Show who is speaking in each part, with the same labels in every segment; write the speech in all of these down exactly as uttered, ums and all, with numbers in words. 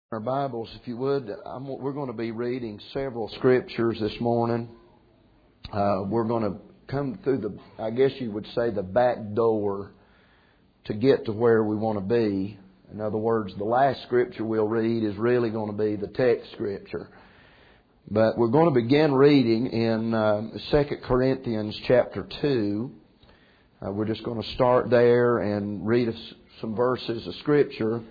Speaker 1: Our Bibles, if you would, I'm, we're going to be reading several scriptures this morning. Uh, we're going to come through the, I guess you would say, the back door to get to where we want to be. In other words, the last scripture we'll read is really going to be the text scripture. But we're going to begin reading in uh, Second Corinthians chapter two. Uh, we're just going to start there and read us some verses of scripture.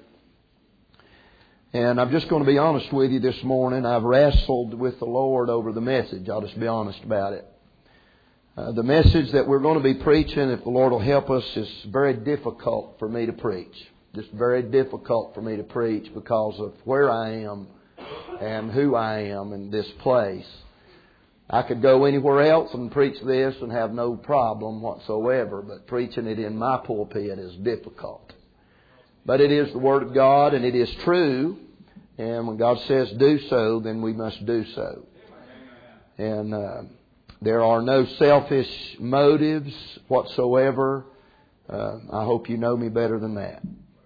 Speaker 1: And I'm just going to be honest with you this morning. I've wrestled with the Lord over the message. I'll just be honest about it. Uh, the message that we're going to be preaching, if the Lord will help us, is very difficult for me to preach. Just very difficult for me to preach because of where I am and who I am in this place. I could go anywhere else and preach this and have no problem whatsoever, but preaching it in my pulpit is difficult. But it is the Word of God, and it is true. And when God says do so, then we must do so. And uh, there are no selfish motives whatsoever. Uh, I hope you know me better than that.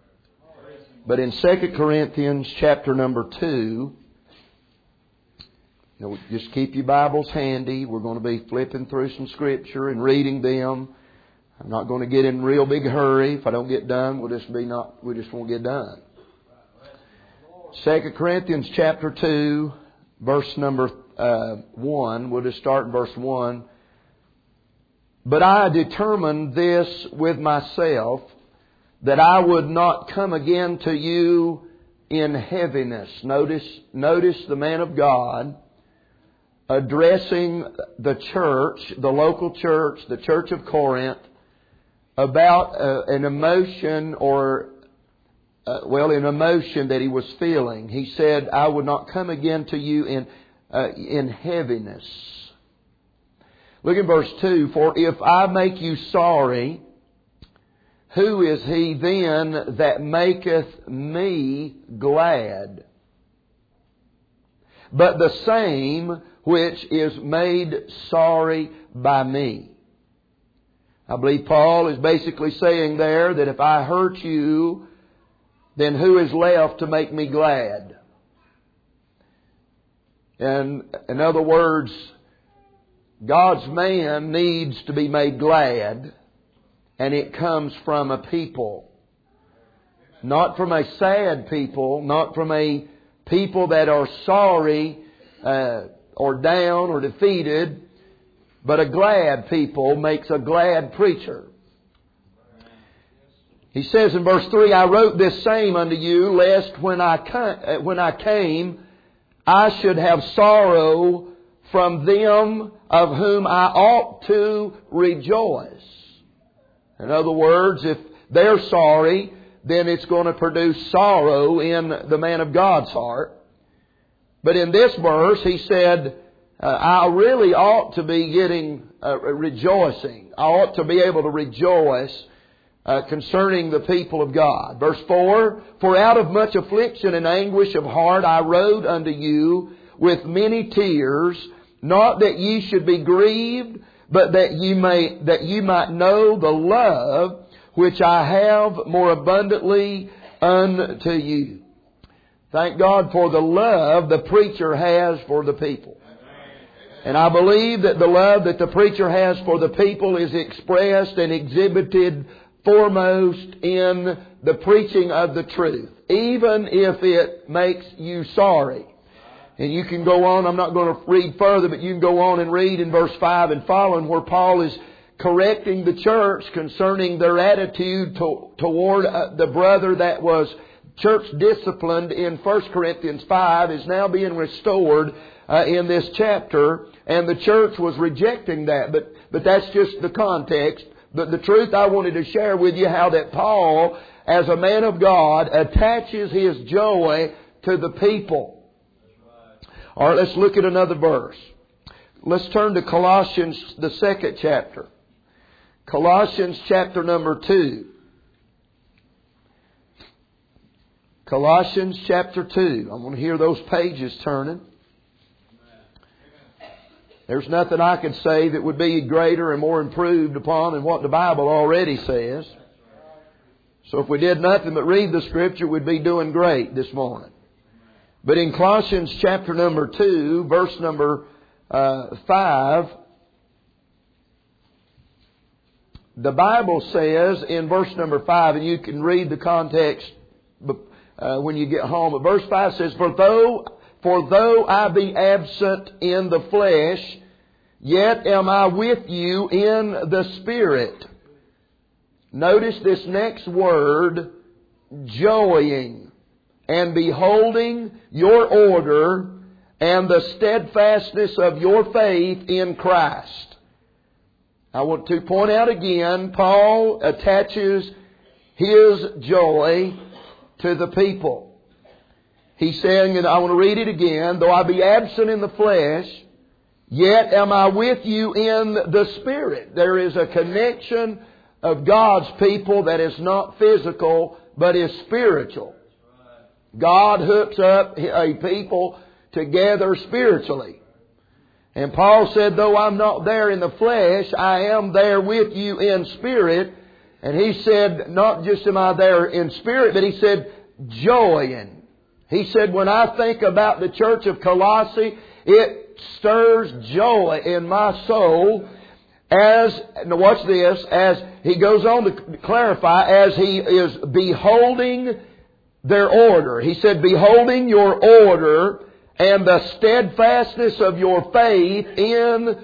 Speaker 1: But in Second Corinthians chapter number two, you know, just keep your Bibles handy. We're going to be flipping through some Scripture and reading them. I'm not going to get in a real big hurry. If I don't get done, we'll just be not. We just won't get done. Second Corinthians chapter two, verse number uh, one. We'll just start in verse one. But I determined this with myself, that I would not come again to you in heaviness. Notice, notice the man of God addressing the church, the local church, the church of Corinth, about uh, an emotion or, uh, well, an emotion that he was feeling. He said, I would not come again to you in uh, in heaviness. Look at verse two. For if I make you sorry, who is he then that maketh me glad? But the same which is made sorry by me. I believe Paul is basically saying there that if I hurt you, then who is left to make me glad? And in other words, God's man needs to be made glad, and it comes from a people. Not from a sad people, not from a people that are sorry uh, or down or defeated. But a glad people makes a glad preacher. He says in verse three, I wrote this same unto you, lest when I when I came, I should have sorrow from them of whom I ought to rejoice. In other words, if they're sorry, then it's going to produce sorrow in the man of God's heart. But in this verse, he said, Uh, I really ought to be getting uh, rejoicing. I ought to be able to rejoice uh, concerning the people of God. Verse four, For out of much affliction and anguish of heart I wrote unto you with many tears, not that ye should be grieved, but that ye may that ye might know the love which I have more abundantly unto you. Thank God for the love the preacher has for the people. And I believe that the love that the preacher has for the people is expressed and exhibited foremost in the preaching of the truth, even if it makes you sorry. And you can go on, I'm not going to read further, but you can go on and read in verse five and following where Paul is correcting the church concerning their attitude to, toward uh, the brother that was church disciplined in First Corinthians five is now being restored Uh, in this chapter, and the church was rejecting that. But but that's just the context. But the truth I wanted to share with you, how that Paul, as a man of God, attaches his joy to the people. All right, let's look at another verse. Let's turn to Colossians, the second chapter. Colossians chapter number two. Colossians chapter two. I want to hear those pages turning. There's nothing I could say that would be greater and more improved upon than what the Bible already says. So if we did nothing but read the Scripture, we'd be doing great this morning. But in Colossians chapter number two, verse number uh, five, the Bible says in verse number five, and you can read the context uh, when you get home, but verse five says, For though, for though I be absent in the flesh, yet am I with you in the Spirit. Notice this next word, joying, and beholding your order and the steadfastness of your faith in Christ. I want to point out again, Paul attaches his joy to the people. He's saying, and I want to read it again, though I be absent in the flesh, yet am I with you in the Spirit. There is a connection of God's people that is not physical, but is spiritual. God hooks up a people together spiritually. And Paul said, though I'm not there in the flesh, I am there with you in spirit. And he said, not just am I there in spirit, but he said, joying. He said, when I think about the church of Colossae, it stirs joy in my soul as, now watch this, as he goes on to clarify, as he is beholding their order. He said, beholding your order and the steadfastness of your faith in,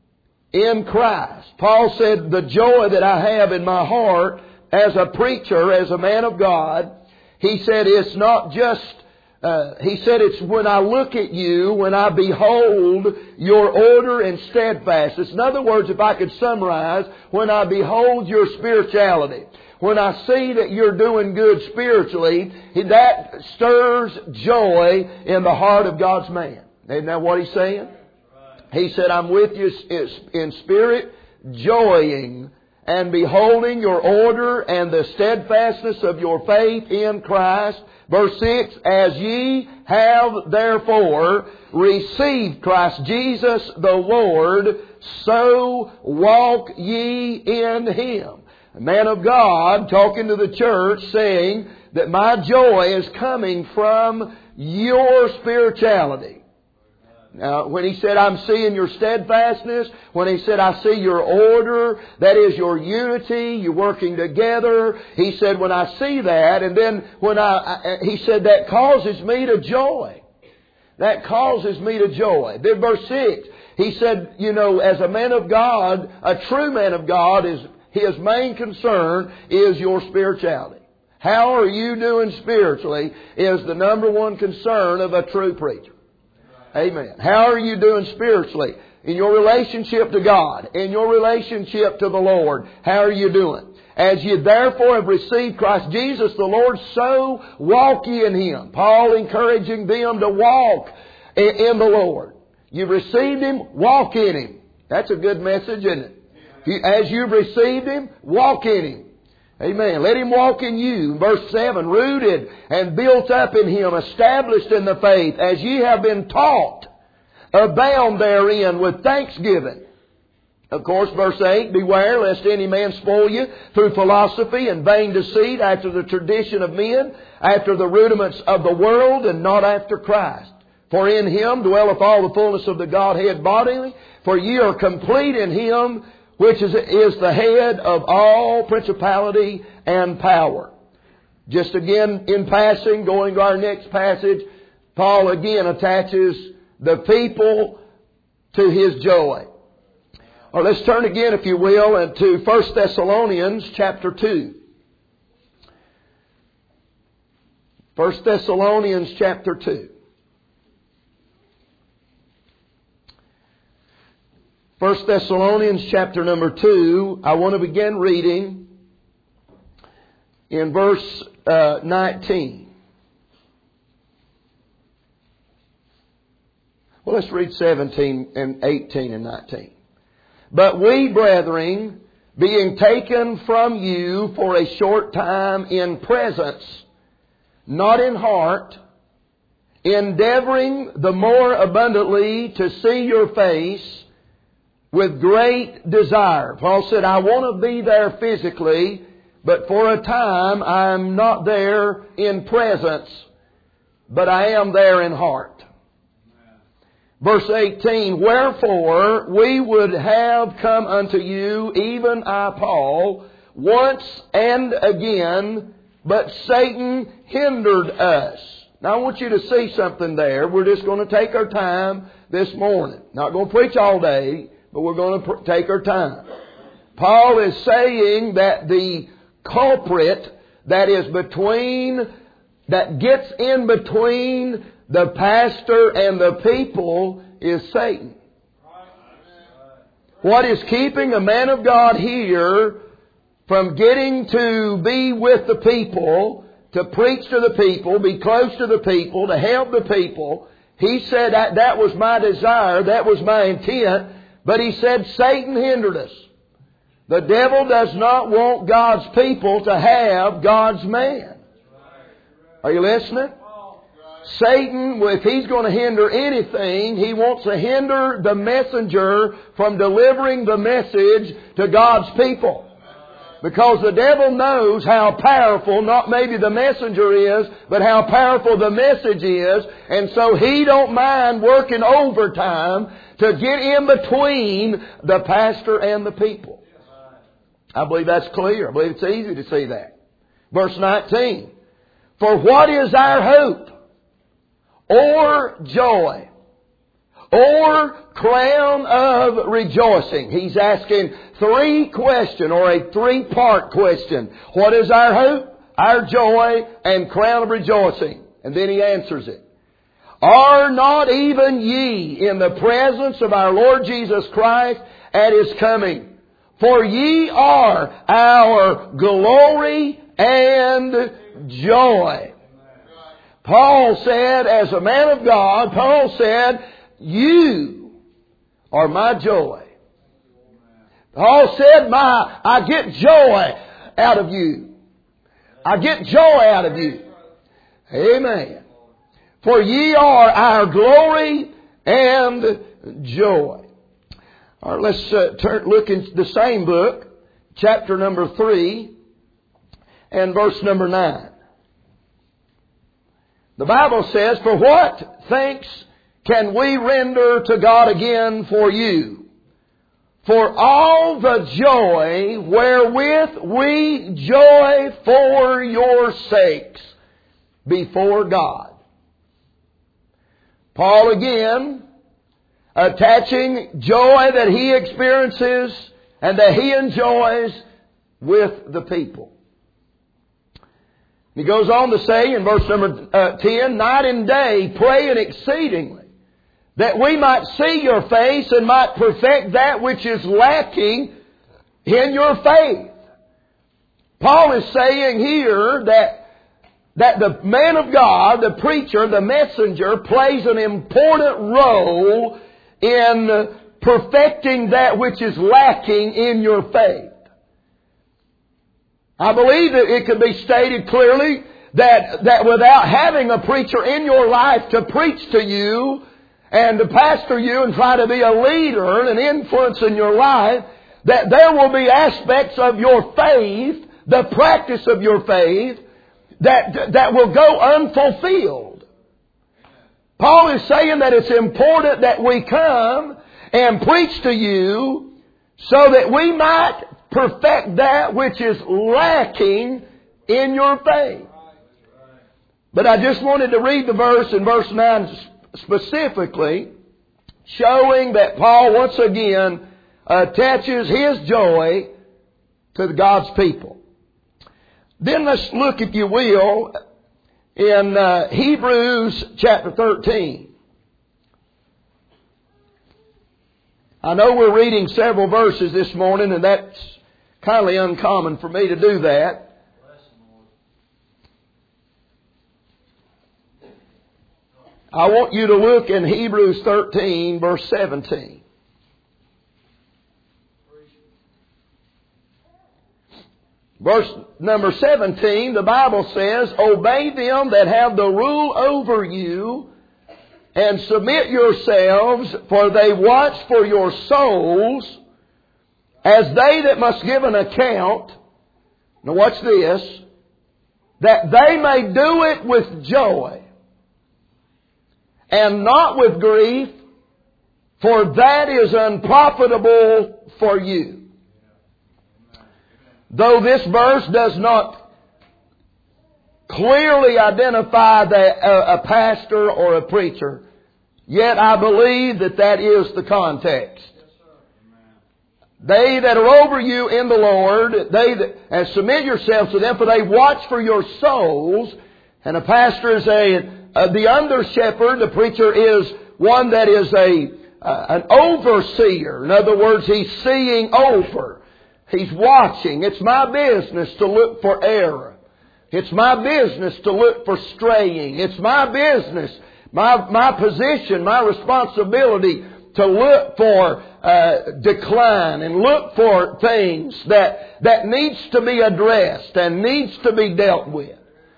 Speaker 1: in Christ. Paul said, the joy that I have in my heart as a preacher, as a man of God, he said, it's not just, uh, he said, it's when I look at you, when I behold your order and steadfastness. In other words, if I could summarize, when I behold your spirituality, when I see that you're doing good spiritually, that stirs joy in the heart of God's man. Isn't that what he's saying? He said, I'm with you in spirit, joying and beholding your order and the steadfastness of your faith in Christ. Verse six, as ye have therefore received Christ Jesus the Lord, so walk ye in Him. A man of God talking to the church saying that my joy is coming from your spirituality. Now, when he said, I'm seeing your steadfastness, when he said, I see your order, that is your unity, you're working together. He said, when I see that, and then when I, I he said, that causes me to joy. That causes me to joy. Then verse six, he said, you know, as a man of God, a true man of God, is his main concern is your spirituality. How are you doing spiritually is the number one concern of a true preacher. Amen. How are you doing spiritually? In your relationship to God, in your relationship to the Lord, how are you doing? As ye therefore have received Christ Jesus the Lord, so walk ye in Him. Paul encouraging them to walk in the Lord. You've received Him, walk in Him. That's a good message, isn't it? As you've received Him, walk in Him. Amen. Let Him walk in you. Verse seven, rooted and built up in Him, established in the faith, as ye have been taught, abound therein with thanksgiving. Of course, verse eight, beware lest any man spoil you through philosophy and vain deceit, after the tradition of men, after the rudiments of the world, and not after Christ. For in Him dwelleth all the fullness of the Godhead bodily, for ye are complete in Him, which is, is the head of all principality and power. Just again, in passing, going to our next passage, Paul again attaches the people to his joy. Or let's turn again, if you will, to First Thessalonians chapter two. First Thessalonians chapter two. First Thessalonians chapter number two, I want to begin reading in verse uh, nineteen. Well, let's read seventeen and eighteen and nineteen. But we, brethren, being taken from you for a short time in presence, not in heart, endeavoring the more abundantly to see your face, with great desire. Paul said, I want to be there physically, but for a time I'm not there in presence. but I am there in heart. Verse eighteen, wherefore we would have come unto you, even I, Paul, once and again, but Satan hindered us. Now I want you to see something there. We're just going to take our time this morning. Not going to preach all day, but we're going to pr- take our time. Paul is saying that the culprit that is between, that gets in between the pastor and the people is Satan. What is keeping a man of God here from getting to be with the people, to preach to the people, be close to the people, to help the people? He said that that was my desire, that was my intent, but he said Satan hindered us. The devil does not want God's people to have God's man. Are you listening? Satan, if he's going to hinder anything, he wants to hinder the messenger from delivering the message to God's people. Because the devil knows how powerful, not maybe the messenger is, but how powerful the message is. And so he don't mind working overtime to get in between the pastor and the people. I believe that's clear. I believe it's easy to see that. Verse nineteen. For what is our hope? Or joy? Or crown of rejoicing? He's asking three questions, or a three-part question. What is our hope, our joy, and crown of rejoicing? And then he answers it. Are not even ye in the presence of our Lord Jesus Christ at His coming? For ye are our glory and joy. Paul said, as a man of God, Paul said, you are my joy. Paul said, my, I get joy out of you. I get joy out of you. Amen. For ye are our glory and joy. All right, let's uh, turn, look in the same book, chapter number three, and verse number nine. The Bible says, for what thanks can we render to God again for you? For all the joy wherewith we joy for your sakes before God. Paul again attaching joy that he experiences and that he enjoys with the people. He goes on to say in verse number uh, ten, night and day praying exceedingly, that we might see your face and might perfect that which is lacking in your faith. Paul is saying here that, that the man of God, the preacher, the messenger, plays an important role in perfecting that which is lacking in your faith. I believe that it could be stated clearly that, that without having a preacher in your life to preach to you and to pastor you and try to be a leader and influence in your life, that there will be aspects of your faith, the practice of your faith, that, that will go unfulfilled. Paul is saying that it's important that we come and preach to you so that we might perfect that which is lacking in your faith. But I just wanted to read the verse in verse nine specifically, showing that Paul once again attaches his joy to God's people. Then let's look, if you will, in uh, Hebrews chapter thirteen. I know we're reading several verses this morning, and that's kind of uncommon for me to do that. I want you to look in Hebrews thirteen, verse seventeen. Verse number seventeen, the Bible says, obey them that have the rule over you, and submit yourselves, for they watch for your souls, as they that must give an account. Now watch this. That they may do it with joy. and not with grief, for that is unprofitable for you. Though this verse does not clearly identify that a, a pastor or a preacher, yet I believe that that is the context. They that are over you in the Lord, they that, and submit yourselves to them, for they watch for your souls. And a pastor is a, uh, the under shepherd. The preacher is one that is a, uh, an overseer. In other words, he's seeing over. He's watching. It's my business to look for error. It's my business to look for straying. It's my business, my, my position, my responsibility to look for uh, decline and look for things that, that needs to be addressed and needs to be dealt with.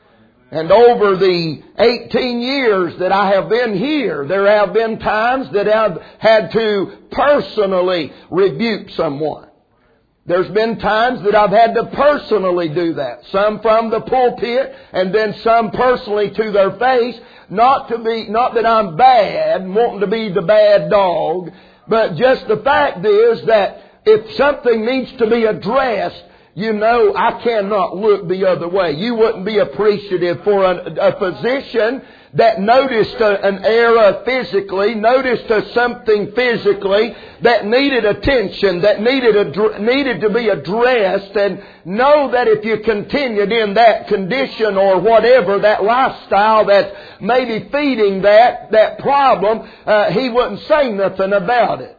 Speaker 1: And over the eighteen years that I have been here, there have been times that I've had to personally rebuke someone. There's been times that I've had to personally do that. Some from the pulpit and then some personally to their face. Not to be, not that I'm bad, wanting to be the bad dog, but just the fact is that if something needs to be addressed, you know I cannot look the other way. You wouldn't be appreciative for a, a physician that noticed a, an error physically, noticed a something physically that needed attention, that needed a, needed to be addressed, and know that if you continued in that condition or whatever, that lifestyle that's maybe feeding that, that problem, uh, he wouldn't say nothing about it.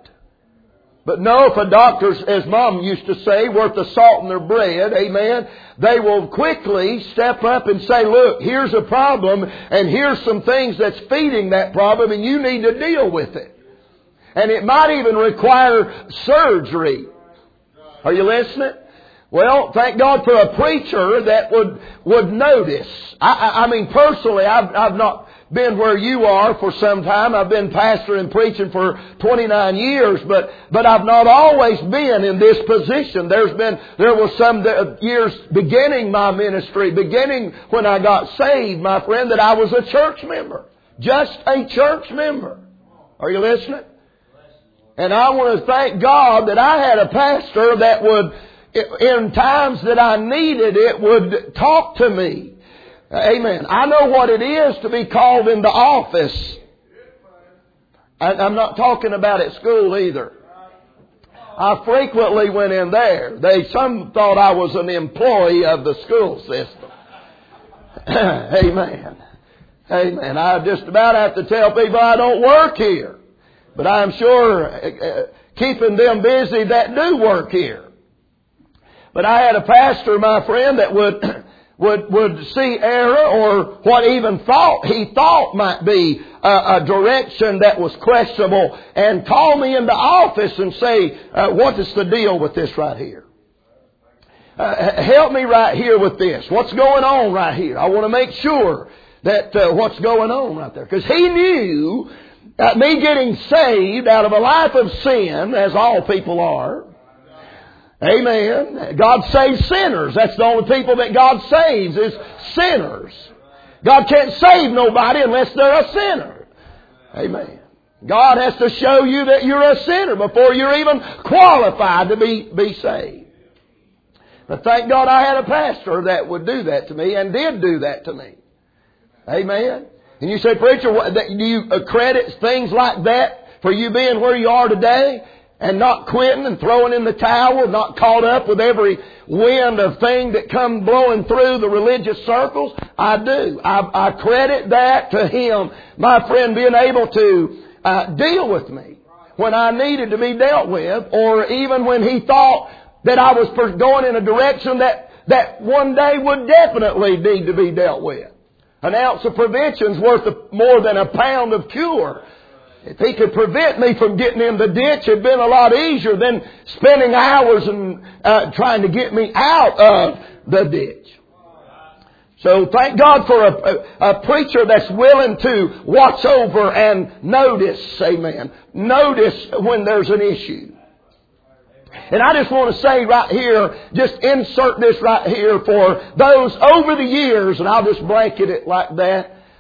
Speaker 1: But no, if a doctor's, as Mom used to say, worth the salt in their bread, amen, they will quickly step up and say, look, here's a problem, and here's some things that's feeding that problem, and you need to deal with it. And it might even require surgery. Are you listening? Well, thank God for a preacher that would, would notice. I, I, I mean, personally, I've, I've not been where you are for some time. I've been pastoring and preaching for twenty-nine years, but, but I've not always been in this position. There's been, there was some years beginning my ministry, beginning when I got saved, my friend, that I was a church member. Just a church member. Are you listening? And I want to thank God that I had a pastor that would, in times that I needed it, would talk to me. Amen. I know what it is to be called into office. I'm not talking about at school either. I frequently went in there. They some thought I was an employee of the school system. Amen. Amen. I just about have to tell people I don't work here. But I'm sure uh, keeping them busy that do work here. But I had a pastor, my friend, that would would would see error or what even thought he thought might be a, a direction that was questionable, and call me into office and say, uh, what is the deal with this right here? Uh, help me right here with this. What's going on right here? I want to make sure that uh, what's going on right there. Because he knew that me getting saved out of a life of sin, as all people are, amen. God saves sinners. That's the only people that God saves is sinners. God can't save nobody unless they're a sinner. Amen. God has to show you that you're a sinner before you're even qualified to be, be saved. But thank God I had a pastor that would do that to me and did do that to me. Amen. And you say, preacher, what, that you credit things like that for you being where you are today? And not quitting and throwing in the towel, not caught up with every wind of thing that come blowing through the religious circles? I do. I, I credit that to him, my friend, being able to uh, deal with me when I needed to be dealt with, or even when he thought that I was going in a direction that, that one day would definitely need to be dealt with. An ounce of prevention's worth more than a pound of cure. If he could prevent me from getting in the ditch, it'd been a lot easier than spending hours and uh, trying to get me out of the ditch. So thank God for a, a, a preacher that's willing to watch over and notice, amen, notice when there's an issue. And I just want to say right here, just insert this right here for those over the years, and I'll just blanket it like that.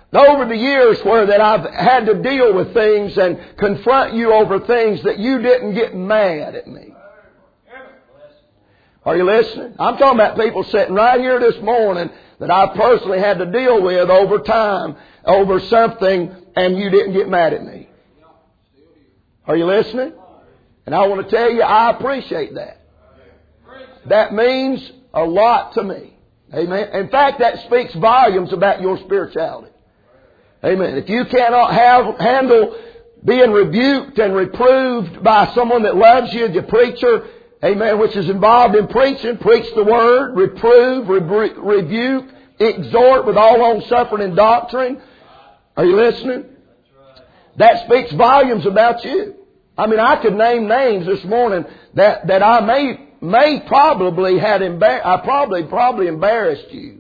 Speaker 1: over the years where that I've had to deal with things and confront you over things that you didn't get mad at me. Are you listening? I'm talking about people sitting right here this morning that I personally had to deal with over time, over something, and you didn't get mad at me. Are you listening? And I want to tell you, I appreciate that. That means a lot to me. Amen. In fact, that speaks volumes about your spirituality. Amen. If you cannot have, handle being rebuked and reproved by someone that loves you, the preacher, amen, which is involved in preaching, preach the word, reprove, rebu- rebuke, exhort with all long suffering and doctrine. Are you listening? That speaks volumes about you. I mean, I could name names this morning that, that I may, may probably had embar- I probably, probably embarrassed you.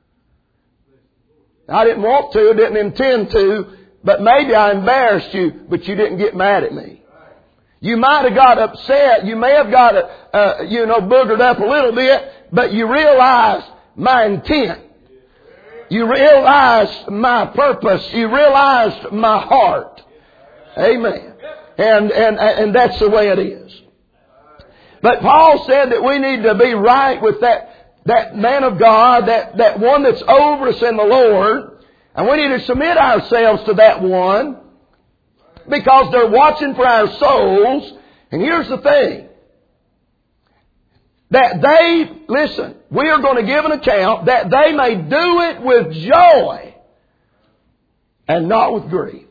Speaker 1: I didn't want to, didn't intend to, but maybe I embarrassed you, but you didn't get mad at me. You might have got upset. You may have got, uh, you know, boogered up a little bit, but you realized my intent. You realized my purpose. You realized my heart. Amen. And, and, and that's the way it is. But Paul said that we need to be right with that, that man of God, that, that one that's over us in the Lord. And we need to submit ourselves to that one, because they're watching for our souls. And here's the thing. That they, listen, we are going to give an account that they may do it with joy and not with grief.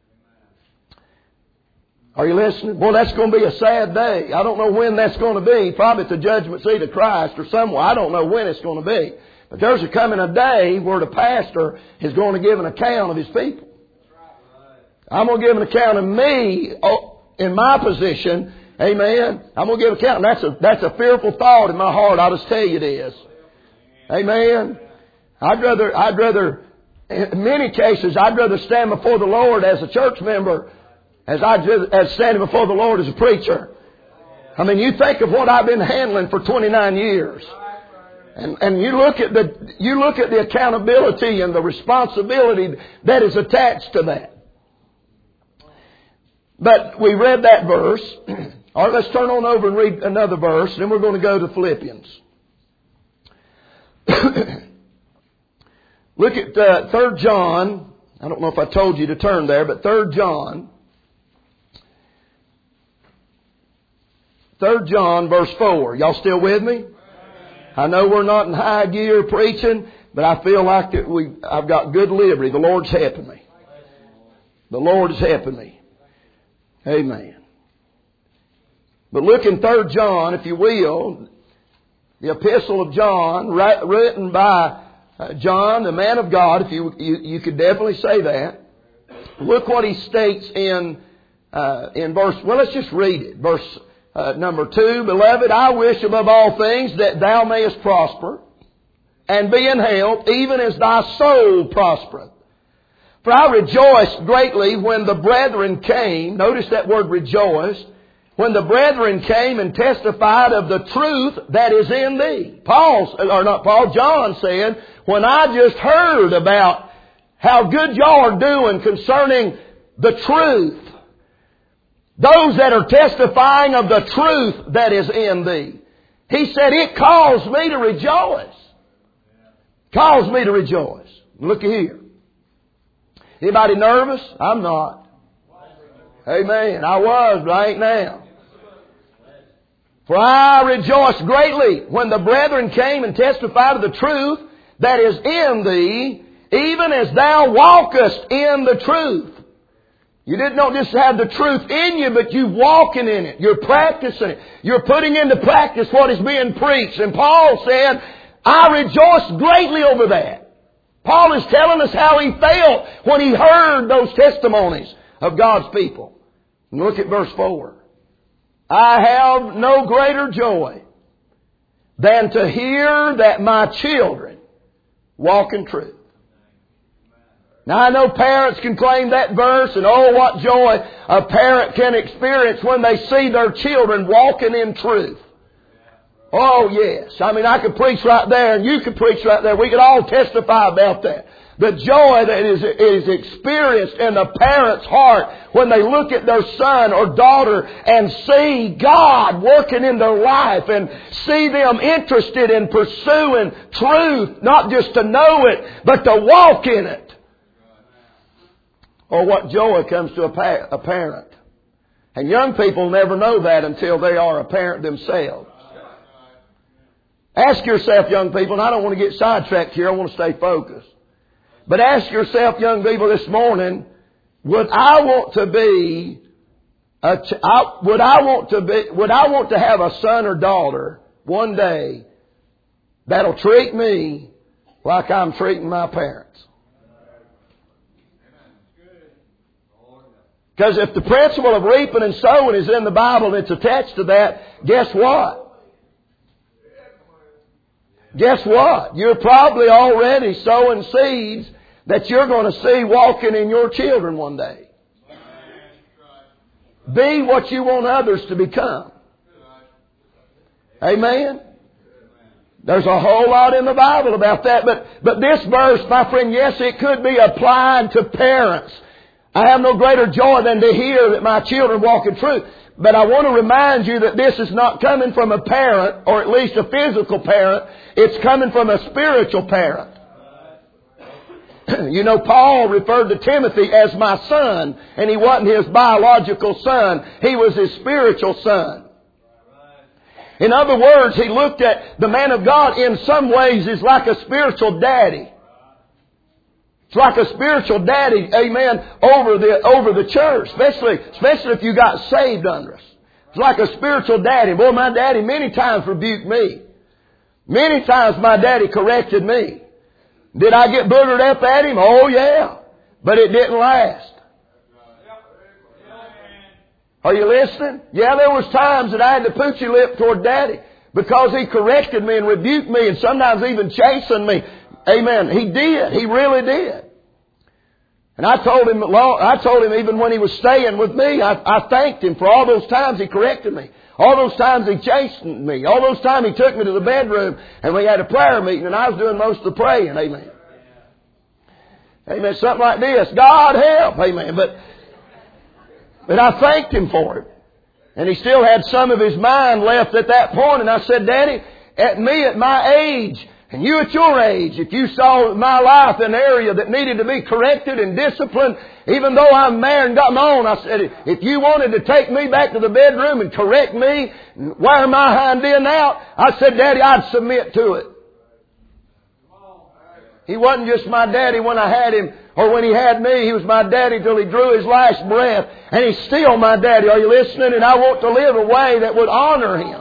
Speaker 1: Are you listening? Boy, that's going to be a sad day. I don't know when that's going to be. Probably at the judgment seat of Christ or somewhere. I don't know when it's going to be. But there's a coming a day where the pastor is going to give an account of his people. I'm going to give an account of me in my position. Amen. I'm going to give an account. And that's a, that's a fearful thought in my heart. I'll just tell you it is. Amen. I'd rather, I'd rather, in many cases, I'd rather stand before the Lord as a church member as I as standing before the Lord as a preacher. I mean, you think of what I've been handling for twenty-nine years. And, and you look at the, you look at the accountability and the responsibility that is attached to that. But we read that verse. All right, let's turn on over and read another verse. Then we're going to go to Philippians. Look at uh, Third John. I don't know if I told you to turn there, but Third John. Third John, verse four. Y'all still with me? I know we're not in high gear preaching, but I feel like that we I've got good liberty. The Lord's helping me. The Lord is helping me. Amen. But look in Third John, if you will, the epistle of John, written by John, the man of God, if you you, you could definitely say that. Look what he states in uh, in verse. Well, let's just read it. Verse uh, number two. Beloved, I wish above all things that thou mayest prosper and be in health, even as thy soul prospereth. For I rejoiced greatly when the brethren came. Notice that word rejoiced. When the brethren came and testified of the truth that is in thee. Paul, or not Paul, John said, when I just heard about how good y'all are doing concerning the truth, those that are testifying of the truth that is in thee, he said, it caused me to rejoice. Caused me to rejoice. Look here. Anybody nervous? I'm not. Amen. I was, but I ain't now. For I rejoiced greatly when the brethren came and testified of the truth that is in thee, even as thou walkest in the truth. You didn't not just have the truth in you, but you walking in it. You're practicing it. You're putting into practice what is being preached. And Paul said, I rejoiced greatly over that. Paul is telling us how he felt when he heard those testimonies of God's people. And look at verse four. I have no greater joy than to hear that my children walk in truth. Now I know parents can claim that verse, and oh, what joy a parent can experience when they see their children walking in truth. Oh yes. I mean, I could preach right there and you could preach right there. We could all testify about that. The joy that is, is experienced in the parent's heart when they look at their son or daughter and see God working in their life and see them interested in pursuing truth, not just to know it, but to walk in it. Or what joy comes to a, pa- a parent. And young people never know that until they are a parent themselves. Ask yourself, young people, and I don't want to get sidetracked here, I want to stay focused. But ask yourself, young people, this morning, would I want to be, a ch- I, would I want to be, would I want to have a son or daughter one day that'll treat me like I'm treating my parents? Because if the principle of reaping and sowing is in the Bible and it's attached to that, guess what? Guess what? You're probably already sowing seeds that you're going to see walking in your children one day. Be what you want others to become. Amen? There's a whole lot in the Bible about that. But, but this verse, my friend, yes, it could be applied to parents. I have no greater joy than to hear that my children walk in truth. But I want to remind you that this is not coming from a parent, or at least a physical parent. It's coming from a spiritual parent. You know, Paul referred to Timothy as my son, and he wasn't his biological son. He was his spiritual son. In other words, he looked at the man of God in some ways as like a spiritual daddy. It's like a spiritual daddy, amen, over the over the church, especially especially if you got saved under us. It's like a spiritual daddy. Boy, my daddy many times rebuked me. Many times my daddy corrected me. Did I get boogered up at him? Oh, yeah. But it didn't last. Are you listening? Yeah, there was times that I had to poochy lip toward Daddy because he corrected me and rebuked me and sometimes even chastened me. Amen. He did. He really did. And I told him, I told him even when he was staying with me, I, I thanked him for all those times he corrected me. All those times he chastened me. All those times he took me to the bedroom and we had a prayer meeting and I was doing most of the praying. Amen. Amen. Something like this. God help. Amen. But, but I thanked him for it. And he still had some of his mind left at that point. And I said, Daddy, at me at my age, and you at your age, if you saw my life in an area that needed to be corrected and disciplined, even though I'm married and got my own, I said, if you wanted to take me back to the bedroom and correct me, and wear my hind end out, I said, Daddy, I'd submit to it. He wasn't just my daddy when I had him, or when he had me. He was my daddy till he drew his last breath. And he's still my daddy. Are you listening? And I want to live a way that would honor him.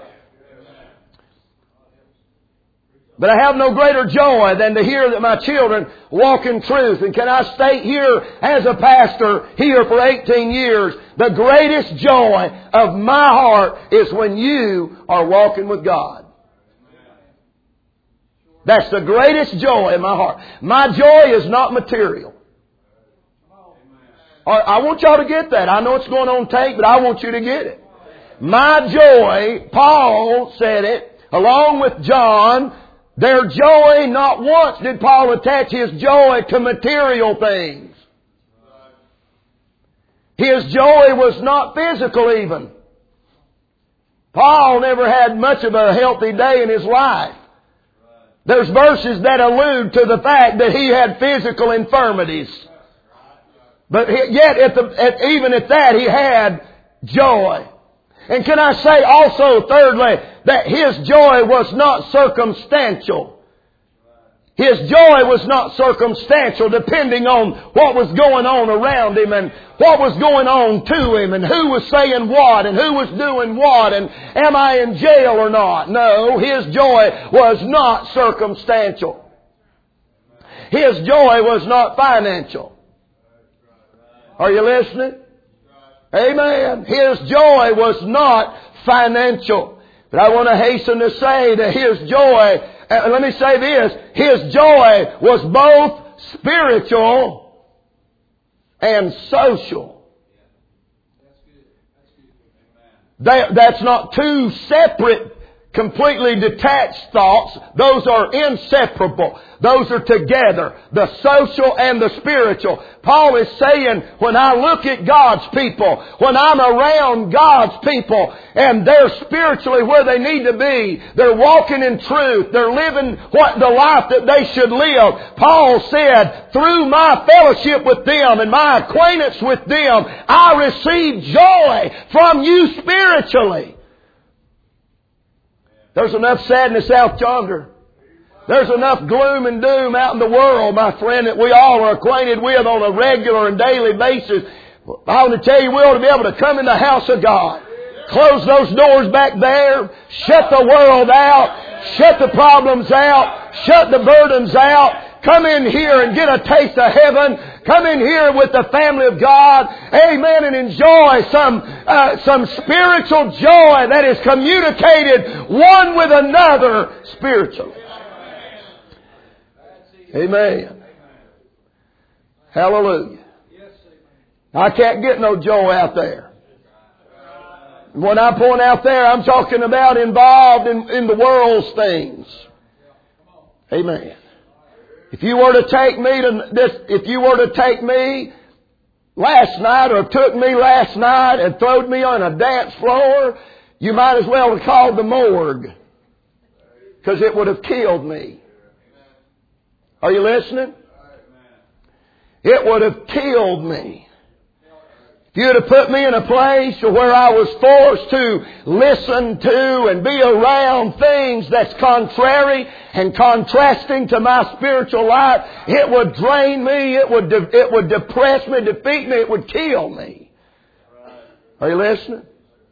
Speaker 1: But I have no greater joy than to hear that my children walk in truth. And can I state here as a pastor here for eighteen years, the greatest joy of my heart is when you are walking with God. That's the greatest joy in my heart. My joy is not material. I want y'all to get that. I know it's going on tape, but I want you to get it. My joy, Paul said it, along with John, their joy, not once did Paul attach his joy to material things. His joy was not physical even. Paul never had much of a healthy day in his life. There's verses that allude to the fact that he had physical infirmities. But yet, at the, at, even at that, he had joy. And can I say also, thirdly, that his joy was not circumstantial. His joy was not circumstantial, depending on what was going on around him and what was going on to him and who was saying what and who was doing what and am I in jail or not? No, his joy was not circumstantial. His joy was not financial. Are you listening? Amen. His joy was not financial. But I want to hasten to say that his joy, uh, let me say this, his joy was both spiritual and social. That, that's not two separate completely detached thoughts. Those are inseparable. Those are together. The social and the spiritual. Paul is saying, when I look at God's people, when I'm around God's people, and they're spiritually where they need to be, they're walking in truth, they're living what the life that they should live. Paul said, through my fellowship with them and my acquaintance with them, I receive joy from you spiritually. There's enough sadness out yonder. There's enough gloom and doom out in the world, my friend, that we all are acquainted with on a regular and daily basis. I want to tell you, we ought to be able to come in the house of God. Close those doors back there. Shut the world out. Shut the problems out. Shut the burdens out. Come in here and get a taste of heaven. Come in here with the family of God. Amen. And enjoy some, uh, some spiritual joy that is communicated one with another spiritually. Amen. Hallelujah. I can't get no joy out there. When I point out there, I'm talking about involved in, in the world's things. Amen. If you were to take me to this, if you were to take me last night or took me last night and throwed me on a dance floor, you might as well have called the morgue, because it would have killed me. Are you listening? It would have killed me. If you'd have put me in a place where I was forced to listen to and be around things that's contrary and contrasting to my spiritual life, it would drain me, it would de- it would depress me, defeat me, it would kill me. Are you listening?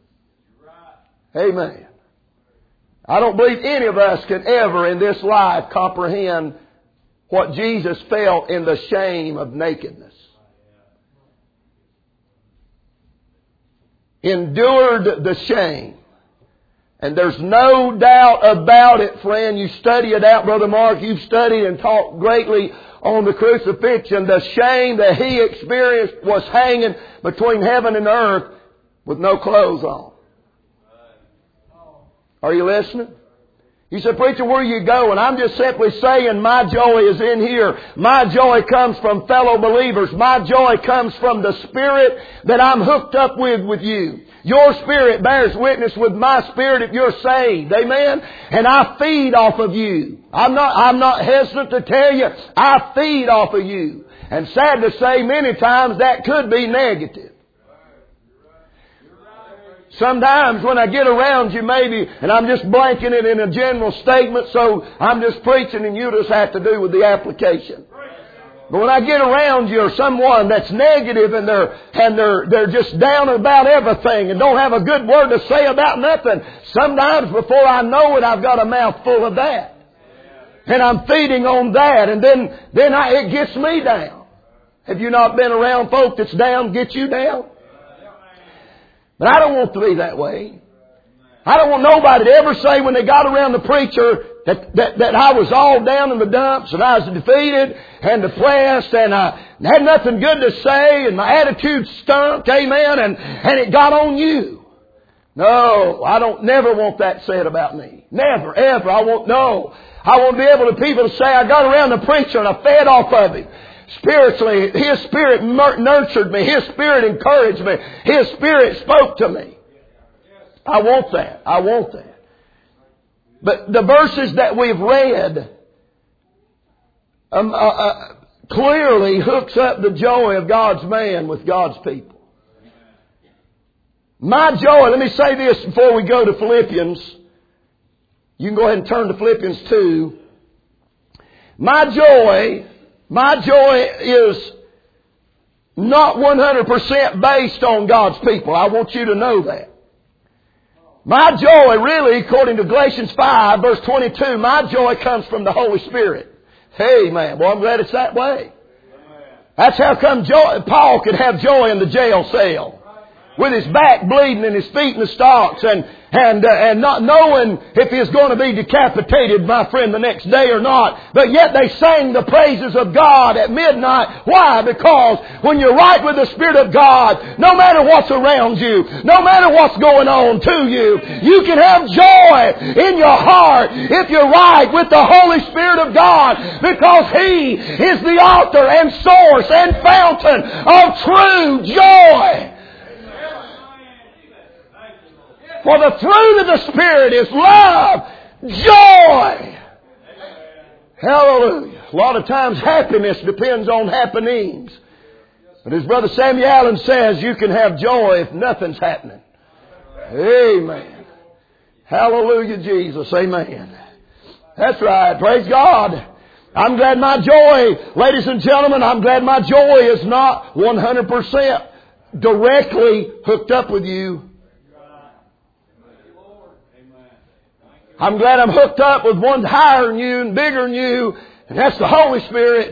Speaker 1: Amen. I don't believe any of us can ever in this life comprehend what Jesus felt in the shame of nakedness. Endured the shame. And there's no doubt about it, friend. You study it out, Brother Mark. You've studied and taught greatly on the crucifixion. The shame that He experienced was hanging between heaven and earth with no clothes on. Are you listening? You said, preacher, where are you going? I'm just simply saying my joy is in here. My joy comes from fellow believers. My joy comes from the Spirit that I'm hooked up with with you. Your spirit bears witness with my spirit if you're saved. Amen? And I feed off of you. I'm not, I'm not hesitant to tell you, I feed off of you. And sad to say, many times that could be negative. Sometimes when I get around you maybe, and I'm just blanking it in a general statement, so I'm just preaching and you just have to do with the application. But when I get around you or someone that's negative and they're, and they're, they're just down about everything and don't have a good word to say about nothing, sometimes before I know it, I've got a mouth full of that. And I'm feeding on that, and then, then I, it gets me down. Have you not been around folk that's down, get you down? But I don't want to be that way. I don't want nobody to ever say when they got around the preacher that, that, that I was all down in the dumps and I was defeated and depressed and I had nothing good to say and my attitude stunk, amen, and, and it got on you. No, I don't never want that said about me. Never, ever. I want, no. I want to be able to people to say I got around the preacher and I fed off of him. Spiritually, His Spirit nurtured me. His Spirit encouraged me. His Spirit spoke to me. I want that. I want that. But the verses that we've read um, uh, uh, clearly hooks up the joy of God's man with God's people. My joy, let me say this before we go to Philippians. You can go ahead and turn to Philippians two. My joy... My joy is not one hundred percent based on God's people. I want you to know that. My joy really, according to Galatians five, verse twenty-two, my joy comes from the Holy Spirit. Hey, man, well, I'm glad it's that way. That's how come joy, Paul could have joy in the jail cell. With his back bleeding and his feet in the stocks and, and uh, and not knowing if he's going to be decapitated, my friend, the next day or not. But yet they sang the praises of God at midnight. Why? Because when you're right with the Spirit of God, no matter what's around you, no matter what's going on to you, you can have joy in your heart if you're right with the Holy Spirit of God, because He is the author and source and fountain of true joy. For the fruit of the Spirit is love, joy. Hallelujah. A lot of times happiness depends on happenings. But as Brother Samuel Allen says, you can have joy if nothing's happening. Amen. Hallelujah, Jesus. Amen. That's right. Praise God. I'm glad my joy, ladies and gentlemen, I'm glad my joy is not one hundred percent directly hooked up with you. I'm glad I'm hooked up with one higher than you and bigger than you, and that's the Holy Spirit.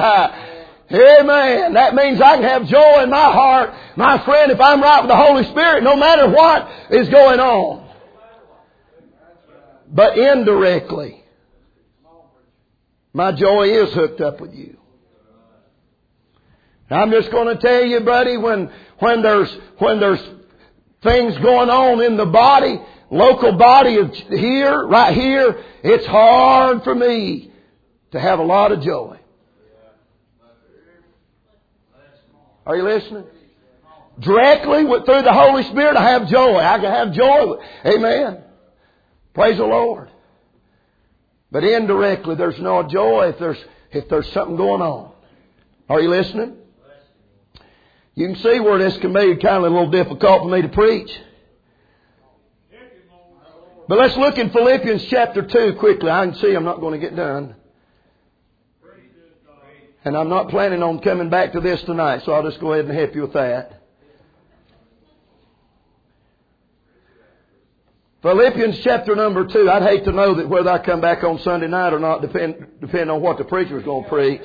Speaker 1: Amen. That means I can have joy in my heart, my friend, if I'm right with the Holy Spirit, no matter what is going on. But indirectly, my joy is hooked up with you. Now, I'm just going to tell you, buddy, when when there's when there's things going on in the body, local body of here, right here, it's hard for me to have a lot of joy. Are you listening? Directly with, through the Holy Spirit, I have joy. I can have joy. Amen. Praise the Lord. But indirectly, there's no joy if there's if there's something going on. Are you listening? You can see where this can be kind of a little difficult for me to preach. But let's look in Philippians chapter two quickly. I can see I'm not going to get done. And I'm not planning on coming back to this tonight, so I'll just go ahead and help you with that. Philippians chapter number two. I'd hate to know that whether I come back on Sunday night or not, depend depend on what the preacher's going to preach.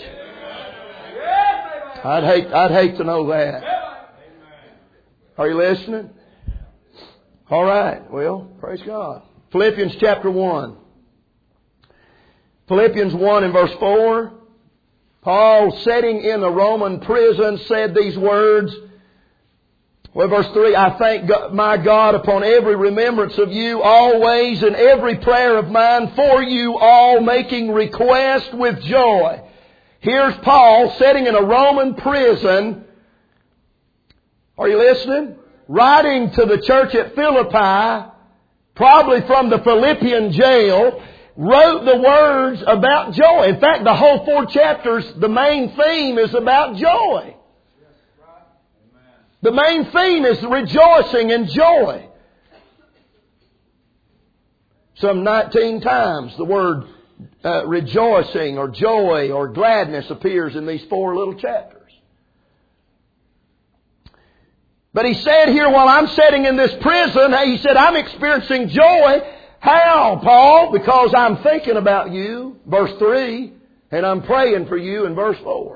Speaker 1: I'd hate I'd hate to know that. Are you listening? All right. Well, praise God. Philippians chapter one. Philippians one and verse four. Paul, sitting in a Roman prison, said these words. Well, verse three, I thank God, my God upon every remembrance of you always, in every prayer of mine for you all, making request with joy. Here's Paul sitting in a Roman prison. Are you listening? Writing to the church at Philippi, probably from the Philippian jail, wrote the words about joy. In fact, the whole four chapters, the main theme is about joy. The main theme is rejoicing and joy. Some nineteen times the word uh, rejoicing or joy or gladness appears in these four little chapters. But he said here, while I'm sitting in this prison, he said, I'm experiencing joy. How, Paul? Because I'm thinking about you, verse three, and I'm praying for you in verse four.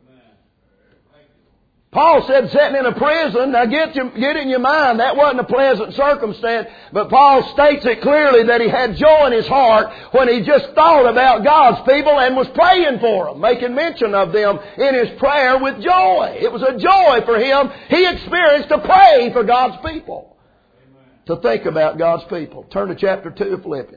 Speaker 1: Paul said sitting in a prison, now get, your, get in your mind, that wasn't a pleasant circumstance, but Paul states it clearly that he had joy in his heart when he just thought about God's people and was praying for them, making mention of them in his prayer with joy. It was a joy for him. He experienced to pray for God's people, to think about God's people. Turn to chapter two of Philippians.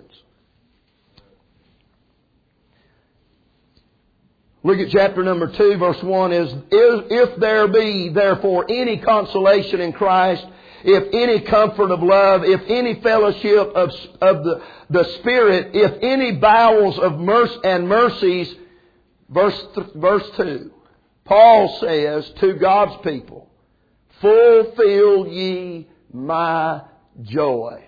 Speaker 1: Look at chapter number two, verse one is, if there be therefore any consolation in Christ, if any comfort of love, if any fellowship of, of the, the Spirit, if any bowels of mercy and mercies, verse, verse two, Paul says to God's people, fulfill ye my joy.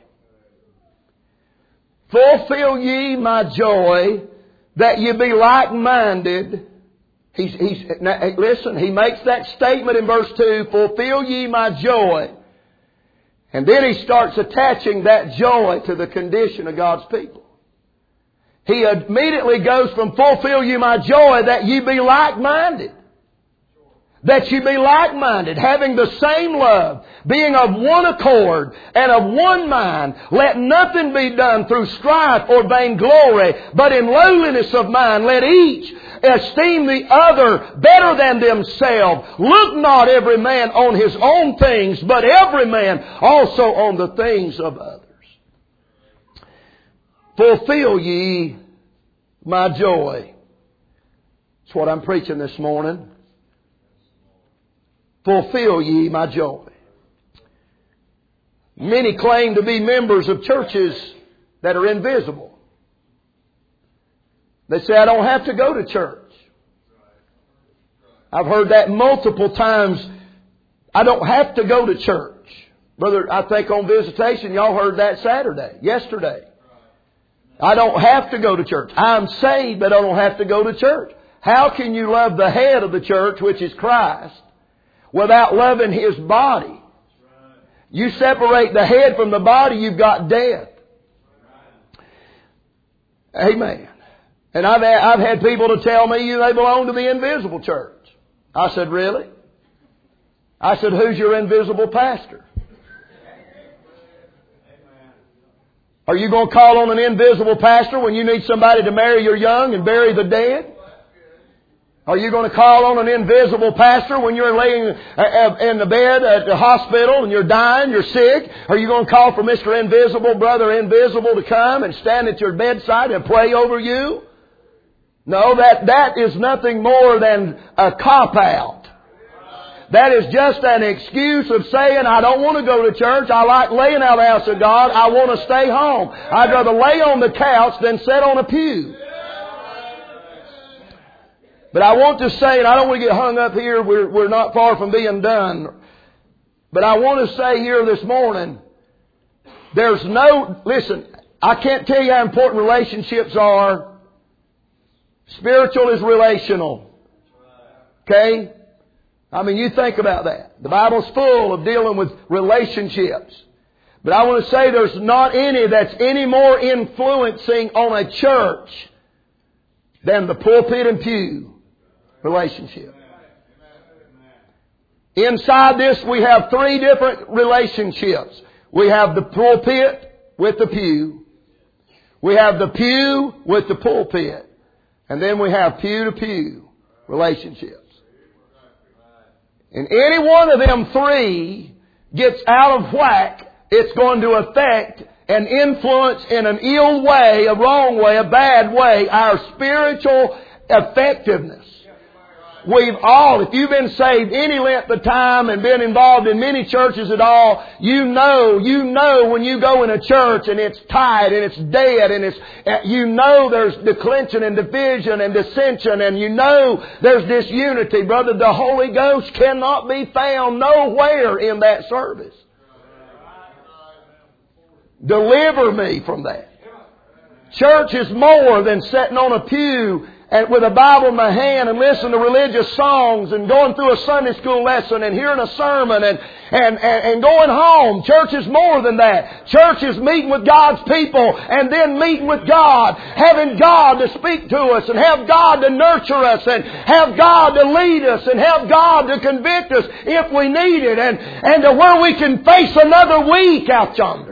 Speaker 1: Fulfill ye my joy, that you be like-minded. He's, he's, now, listen, he makes that statement in verse two, fulfill ye my joy. And then he starts attaching that joy to the condition of God's people. He immediately goes from fulfill you my joy, that ye be like-minded. that you be like-minded, having the same love, being of one accord and of one mind. Let nothing be done through strife or vainglory, but in lowliness of mind let each esteem the other better than themselves. Look not every man on his own things, but every man also on the things of others. Fulfill ye my joy. That's what I'm preaching this morning. Fulfill ye my joy. Many claim to be members of churches that are invisible. They say, I don't have to go to church. I've heard that multiple times. I don't have to go to church. Brother, I think on visitation, y'all heard that Saturday, yesterday. I don't have to go to church. I'm saved, but I don't have to go to church. How can you love the head of the church, which is Christ, without loving His body? You separate the head from the body, you've got death. Amen. And I've had, I've had people to tell me they belong to the invisible church. I said, really? I said, who's your invisible pastor? Are you going to call on an invisible pastor when you need somebody to marry your young and bury the dead? Are you going to call on an invisible pastor when you're laying in the bed at the hospital and you're dying, you're sick? Are you going to call for Mister Invisible, Brother Invisible, to come and stand at your bedside and pray over you? No, that, that is nothing more than a cop-out. That is just an excuse of saying, I don't want to go to church. I like laying out of the house of God. I want to stay home. I'd rather lay on the couch than sit on a pew. But I want to say, and I don't want to get hung up here, we're, we're not far from being done. But I want to say here this morning, there's no, listen, I can't tell you how important relationships are. Spiritual is relational. Okay? I mean, you think about that. The Bible's full of dealing with relationships. But I want to say there's not any that's any more influencing on a church than the pulpit and pew relationship. Inside this, we have three different relationships. We have the pulpit with the pew. We have the pew with the pulpit. And then we have pew to pew relationships. And any one of them three gets out of whack, it's going to affect and influence in an ill way, a wrong way, a bad way, our spiritual effectiveness. We've all, if you've been saved any length of time and been involved in many churches at all, you know, you know when you go in a church and it's tight and it's dead and it's, you know there's declension and division and dissension and you know there's disunity. Brother, the Holy Ghost cannot be found nowhere in that service. Deliver me from that. Church is more than sitting on a pew and with a Bible in my hand and listening to religious songs and going through a Sunday school lesson and hearing a sermon and, and, and, and going home. Church is more than that. Church is meeting with God's people and then meeting with God. Having God to speak to us and have God to nurture us and have God to lead us and have God to convict us if we need it and, and to where we can face another week out yonder.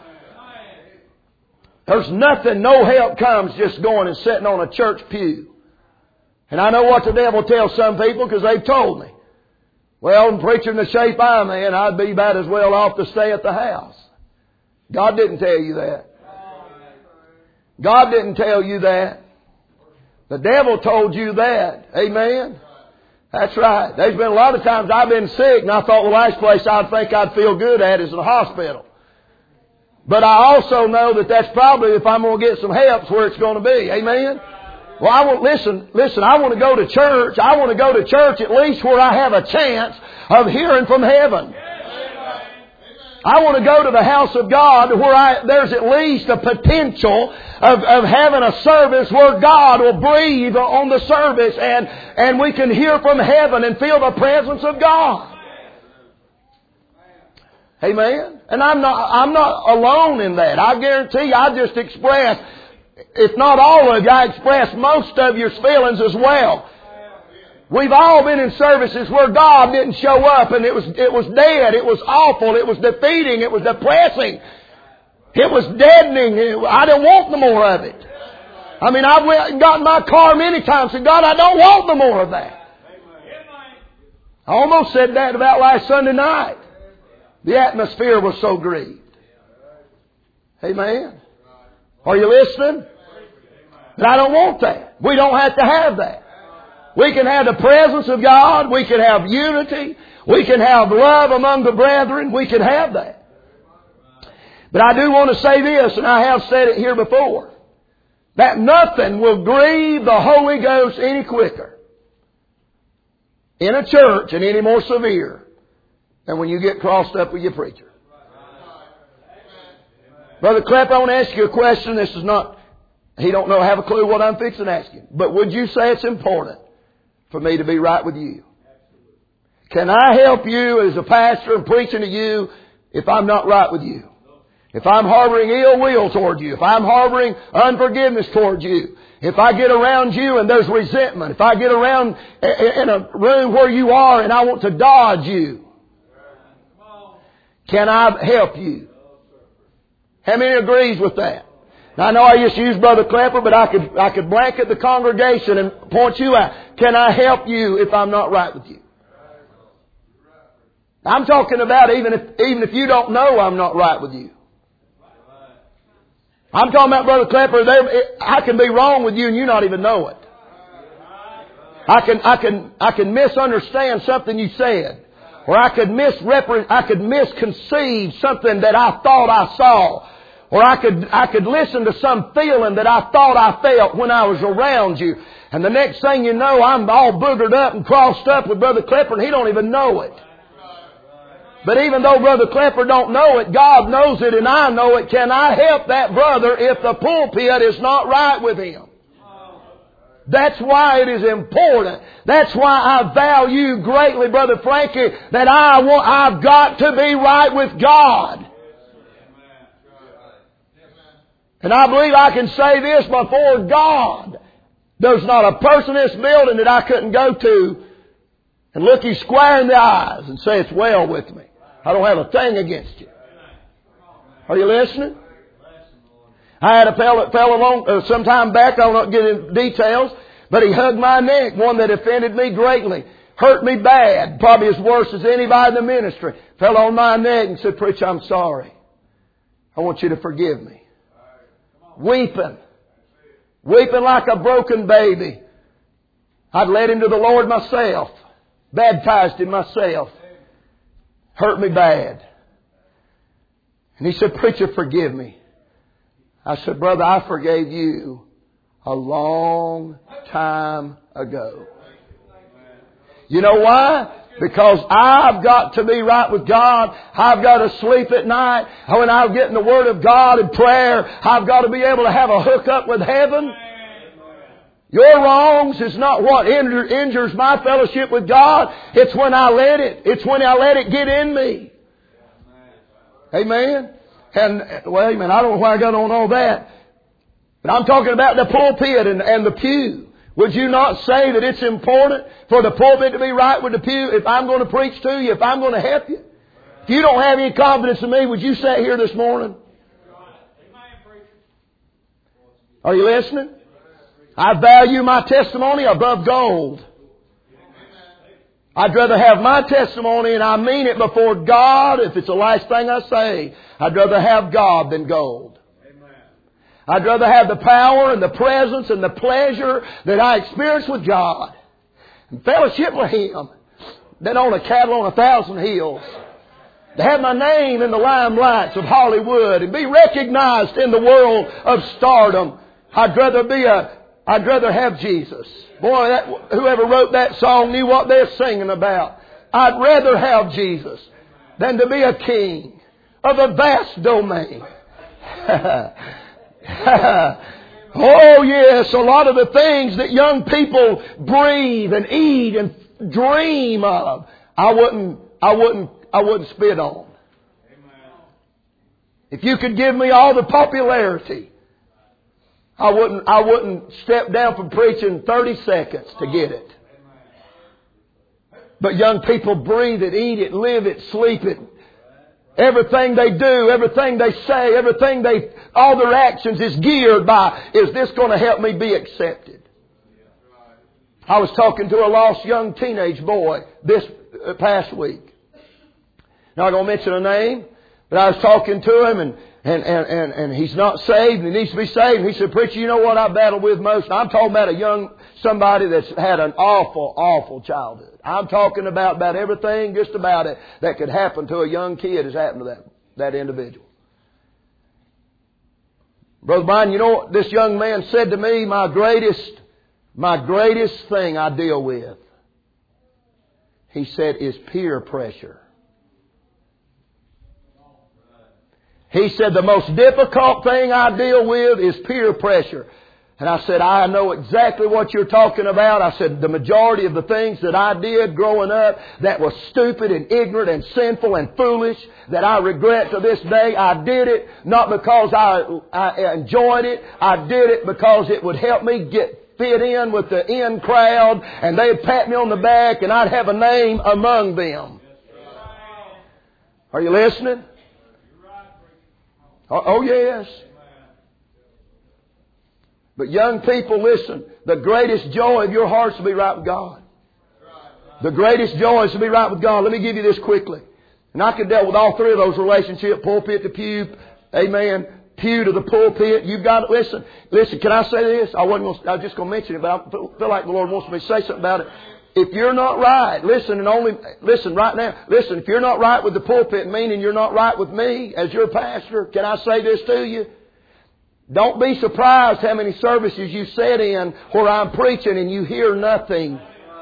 Speaker 1: There's nothing, no help comes just going and sitting on a church pew. And I know what the devil tells some people because they've told me. Well, in preaching the shape I'm in, I'd be about as well off to stay at the house. God didn't tell you that. God didn't tell you that. The devil told you that. Amen? That's right. There's been a lot of times I've been sick and I thought the last place I'd think I'd feel good at is in the hospital. But I also know that that's probably, if I'm going to get some help, where it's going to be. Amen? Well, I want, listen, listen, I want to go to church. I want to go to church at least where I have a chance of hearing from heaven. I want to go to the house of God where I, there's at least a potential of, of having a service where God will breathe on the service and, and we can hear from heaven and feel the presence of God. Amen. And I'm not, I'm not alone in that. I guarantee you, I just express, if not all of you, I express most of your feelings as well. We've all been in services where God didn't show up, and it was, it was dead. It was awful. It was defeating. It was depressing. It was deadening. It, I didn't want no more of it. I mean, I went and got in my car many times and said, God, I don't want no more of that. I almost said that about last Sunday night. The atmosphere was so grieved. Amen. Are you listening? But I don't want that. We don't have to have that. We can have the presence of God. We can have unity. We can have love among the brethren. We can have that. But I do want to say this, and I have said it here before, that nothing will grieve the Holy Ghost any quicker in a church and any more severe than when you get crossed up with your preacher. Brother Clapp, I want to ask you a question. This is not, he don't know, have a clue what I'm fixing to ask you. But would you say it's important for me to be right with you? Can I help you as a pastor and preaching to you if I'm not right with you? If I'm harboring ill will toward you, if I'm harboring unforgiveness toward you, if I get around you and there's resentment, if I get around in a room where you are and I want to dodge you, can I help you? How many agrees with that? Now I know I just used Brother Clapper, but I could I could blanket the congregation and point you out. Can I help you if I'm not right with you? I'm talking about even if even if you don't know I'm not right with you. I'm talking about, Brother Clapper, I can be wrong with you and you not even know it. I can, I can, I can misunderstand something you said. Or I could misrepresent, I could misconceive something that I thought I saw. Or I could, I could listen to some feeling that I thought I felt when I was around you. And the next thing you know, I'm all boogered up and crossed up with Brother Clapper and he don't even know it. But even though Brother Clapper don't know it, God knows it and I know it. Can I help that brother if the pulpit is not right with him? That's why it is important. That's why I value greatly, Brother Frankie, that I want, I've got to be right with God. And I believe I can say this before God. There's not a person in this building that I couldn't go to and look you square in the eyes and say it's well with me. I don't have a thing against you. Are you listening? I had a fellow, fellow long, uh, some time back, I'll not get into details, but he hugged my neck, one that offended me greatly, hurt me bad, probably as worse as anybody in the ministry. Fell on my neck and said, Preacher, I'm sorry. I want you to forgive me. Weeping. Weeping like a broken baby. I'd led him to the Lord myself. Baptized him myself. Hurt me bad. And he said, Preacher, forgive me. I said, Brother, I forgave you a long time ago. You know why? Because I've got to be right with God. I've got to sleep at night. When I get in the Word of God and prayer, I've got to be able to have a hookup with heaven. Your wrongs is not what injures my fellowship with God. It's when I let it. It's when I let it get in me. Amen. And, well, amen. I don't know why I got on all that. But I'm talking about the pulpit and, and the pew. Would you not say that it's important for the pulpit to be right with the pew if I'm going to preach to you, if I'm going to help you? If you don't have any confidence in me, would you sit here this morning? Are you listening? I value my testimony above gold. I'd rather have my testimony, and I mean it before God, if it's the last thing I say, I'd rather have God than gold. I'd rather have the power and the presence and the pleasure that I experience with God and fellowship with Him than on a cattle on a thousand hills. To have my name in the limelights of Hollywood and be recognized in the world of stardom. I'd rather be a I'd rather have Jesus. Boy, that, whoever wrote that song knew what they're singing about. I'd rather have Jesus than to be a king of a vast domain. Oh yes, a lot of the things that young people breathe and eat and dream of, I wouldn't, I wouldn't, I wouldn't spit on. If you could give me all the popularity, I wouldn't, I wouldn't step down from preaching thirty seconds to get it. But young people breathe it, eat it, live it, sleep it. Everything they do, everything they say, everything they, all their actions is geared by, is this going to help me be accepted? I was talking to a lost young teenage boy this past week. Not going to mention a name, but I was talking to him and, and, and, and, and he's not saved and he needs to be saved. And he said, "Preacher, you know what I battle with most?" And I'm talking about a young, somebody that's had an awful, awful childhood. I'm talking about, about everything, just about it, that could happen to a young kid has happened to that, that individual. Brother Brian, you know what this young man said to me? My greatest, my greatest thing I deal with, he said, is peer pressure. He said, the most difficult thing I deal with is peer pressure. And I said, I know exactly what you're talking about. I said, the majority of the things that I did growing up that was stupid and ignorant and sinful and foolish, that I regret to this day, I did it not because I, I enjoyed it. I did it because it would help me get fit in with the in crowd, and they'd pat me on the back and I'd have a name among them. Are you listening? Oh, oh yes. But young people, listen, the greatest joy of your heart is to be right with God. The greatest joy is to be right with God. Let me give you this quickly. And I could deal with all three of those relationships, pulpit to pew, amen, pew to the pulpit. You've got to, listen, listen, can I say this? I wasn't going to, I was just going to mention it, but I feel like the Lord wants me to say something about it. If you're not right, listen and only, listen right now, listen, if you're not right with the pulpit, meaning you're not right with me as your pastor, can I say this to you? Don't be surprised how many services you sit in where I'm preaching and you hear nothing.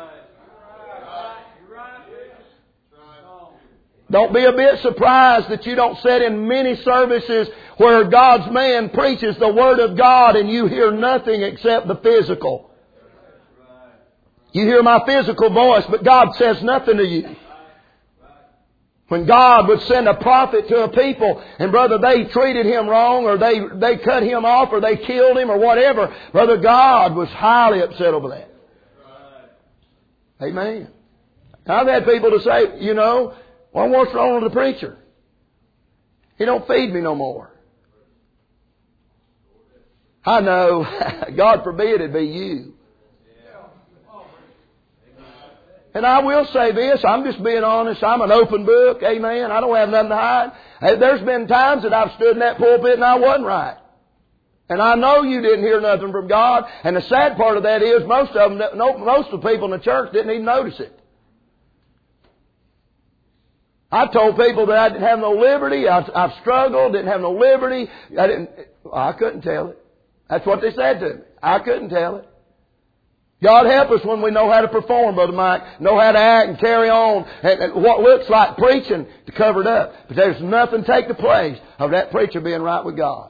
Speaker 1: Don't be a bit surprised that you don't sit in many services where God's man preaches the Word of God and you hear nothing except the physical. You hear my physical voice, but God says nothing to you. When God would send a prophet to a people, and brother, they treated him wrong, or they, they cut him off, or they killed him, or whatever, brother, God was highly upset over that. Amen. I've had people to say, you know, well, what's wrong with the preacher? He don't feed me no more. I know, God forbid it be you. And I will say this, I'm just being honest, I'm an open book, amen, I don't have nothing to hide. There's been times that I've stood in that pulpit and I wasn't right. And I know you didn't hear nothing from God, and the sad part of that is most of them, most of the people in the church didn't even notice it. I told people that I didn't have no liberty, I, I've struggled, didn't have no liberty, I didn't, I couldn't tell it. That's what they said to me. I couldn't tell it. God help us when we know how to perform, Brother Mike, know how to act and carry on, and, and what looks like preaching to cover it up. But there's nothing take the place of that preacher being right with God.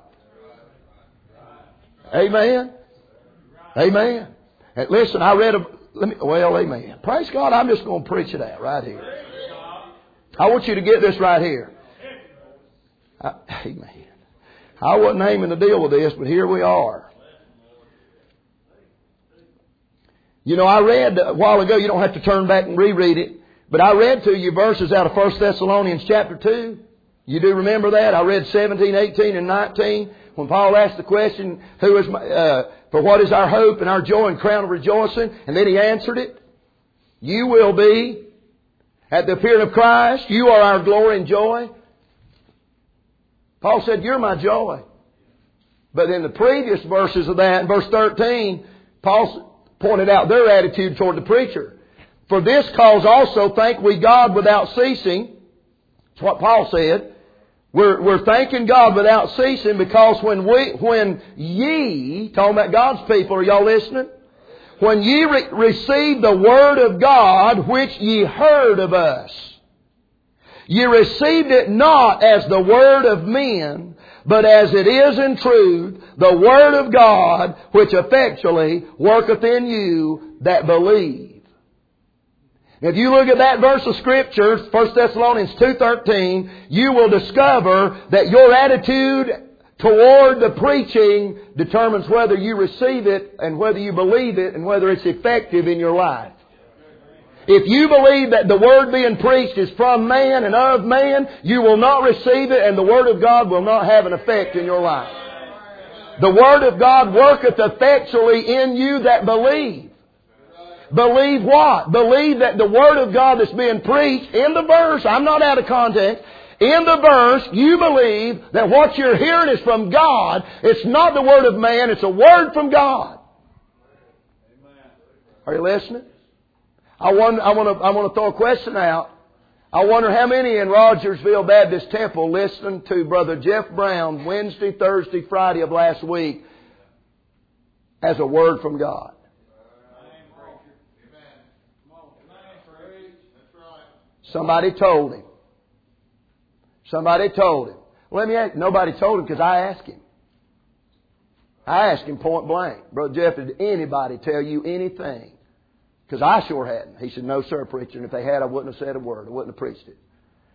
Speaker 1: Amen. Amen. And listen, I read a, let me, well, amen. Praise God, I'm just going to preach it out right here. I want you to get this right here. I, amen. I wasn't aiming to deal with this, but here we are. You know, I read a while ago, you don't have to turn back and reread it, but I read to you verses out of First Thessalonians chapter two. You do remember that? I read seventeen, eighteen, and nineteen when Paul asked the question, "Who is my, uh, for what is our hope and our joy and crown of rejoicing?" And then he answered it. You will be at the appearing of Christ. You are our glory and joy. Paul said, "You're my joy." But in the previous verses of that, in verse thirteen, Paul pointed out their attitude toward the preacher. "For this cause also thank we God without ceasing." That's what Paul said. We're, we're thanking God without ceasing because when we, when ye, talking about God's people, are y'all listening? When ye re- received the word of God which ye heard of us, ye received it not as the word of men, but as it is in truth, the Word of God, which effectually worketh in you that believe. If you look at that verse of Scripture, First Thessalonians two thirteen, you will discover that your attitude toward the preaching determines whether you receive it and whether you believe it and whether it's effective in your life. If you believe that the Word being preached is from man and of man, you will not receive it, and the Word of God will not have an effect in your life. The Word of God worketh effectually in you that believe. Believe what? Believe that the Word of God that's being preached in the verse, I'm not out of context, in the verse, you believe that what you're hearing is from God. It's not the Word of man, it's a Word from God. Are you listening? I want, I want to, I want to throw a question out. I wonder how many in Rogersville Baptist Temple listened to Brother Jeff Brown Wednesday, Thursday, Friday of last week as a word from God. Somebody told him. Somebody told him. Let me ask, nobody told him because I asked him. I asked him point blank, Brother Jeff, did anybody tell you anything? Because I sure hadn't. He said, no, sir, preacher. And if they had, I wouldn't have said a word. I wouldn't have preached it.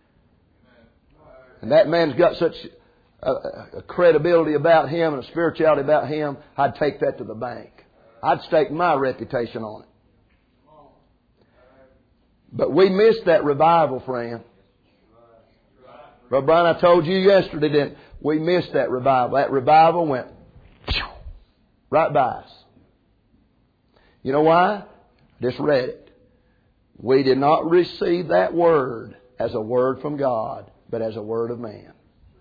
Speaker 1: And that man's got such a, a credibility about him and a spirituality about him, I'd take that to the bank. I'd stake my reputation on it. But we missed that revival, friend. Brother Brian, I told you yesterday, didn't we? We missed that revival. That revival went right by us. You know why? Just read it. We did not receive that word as a word from God, but as a word of man.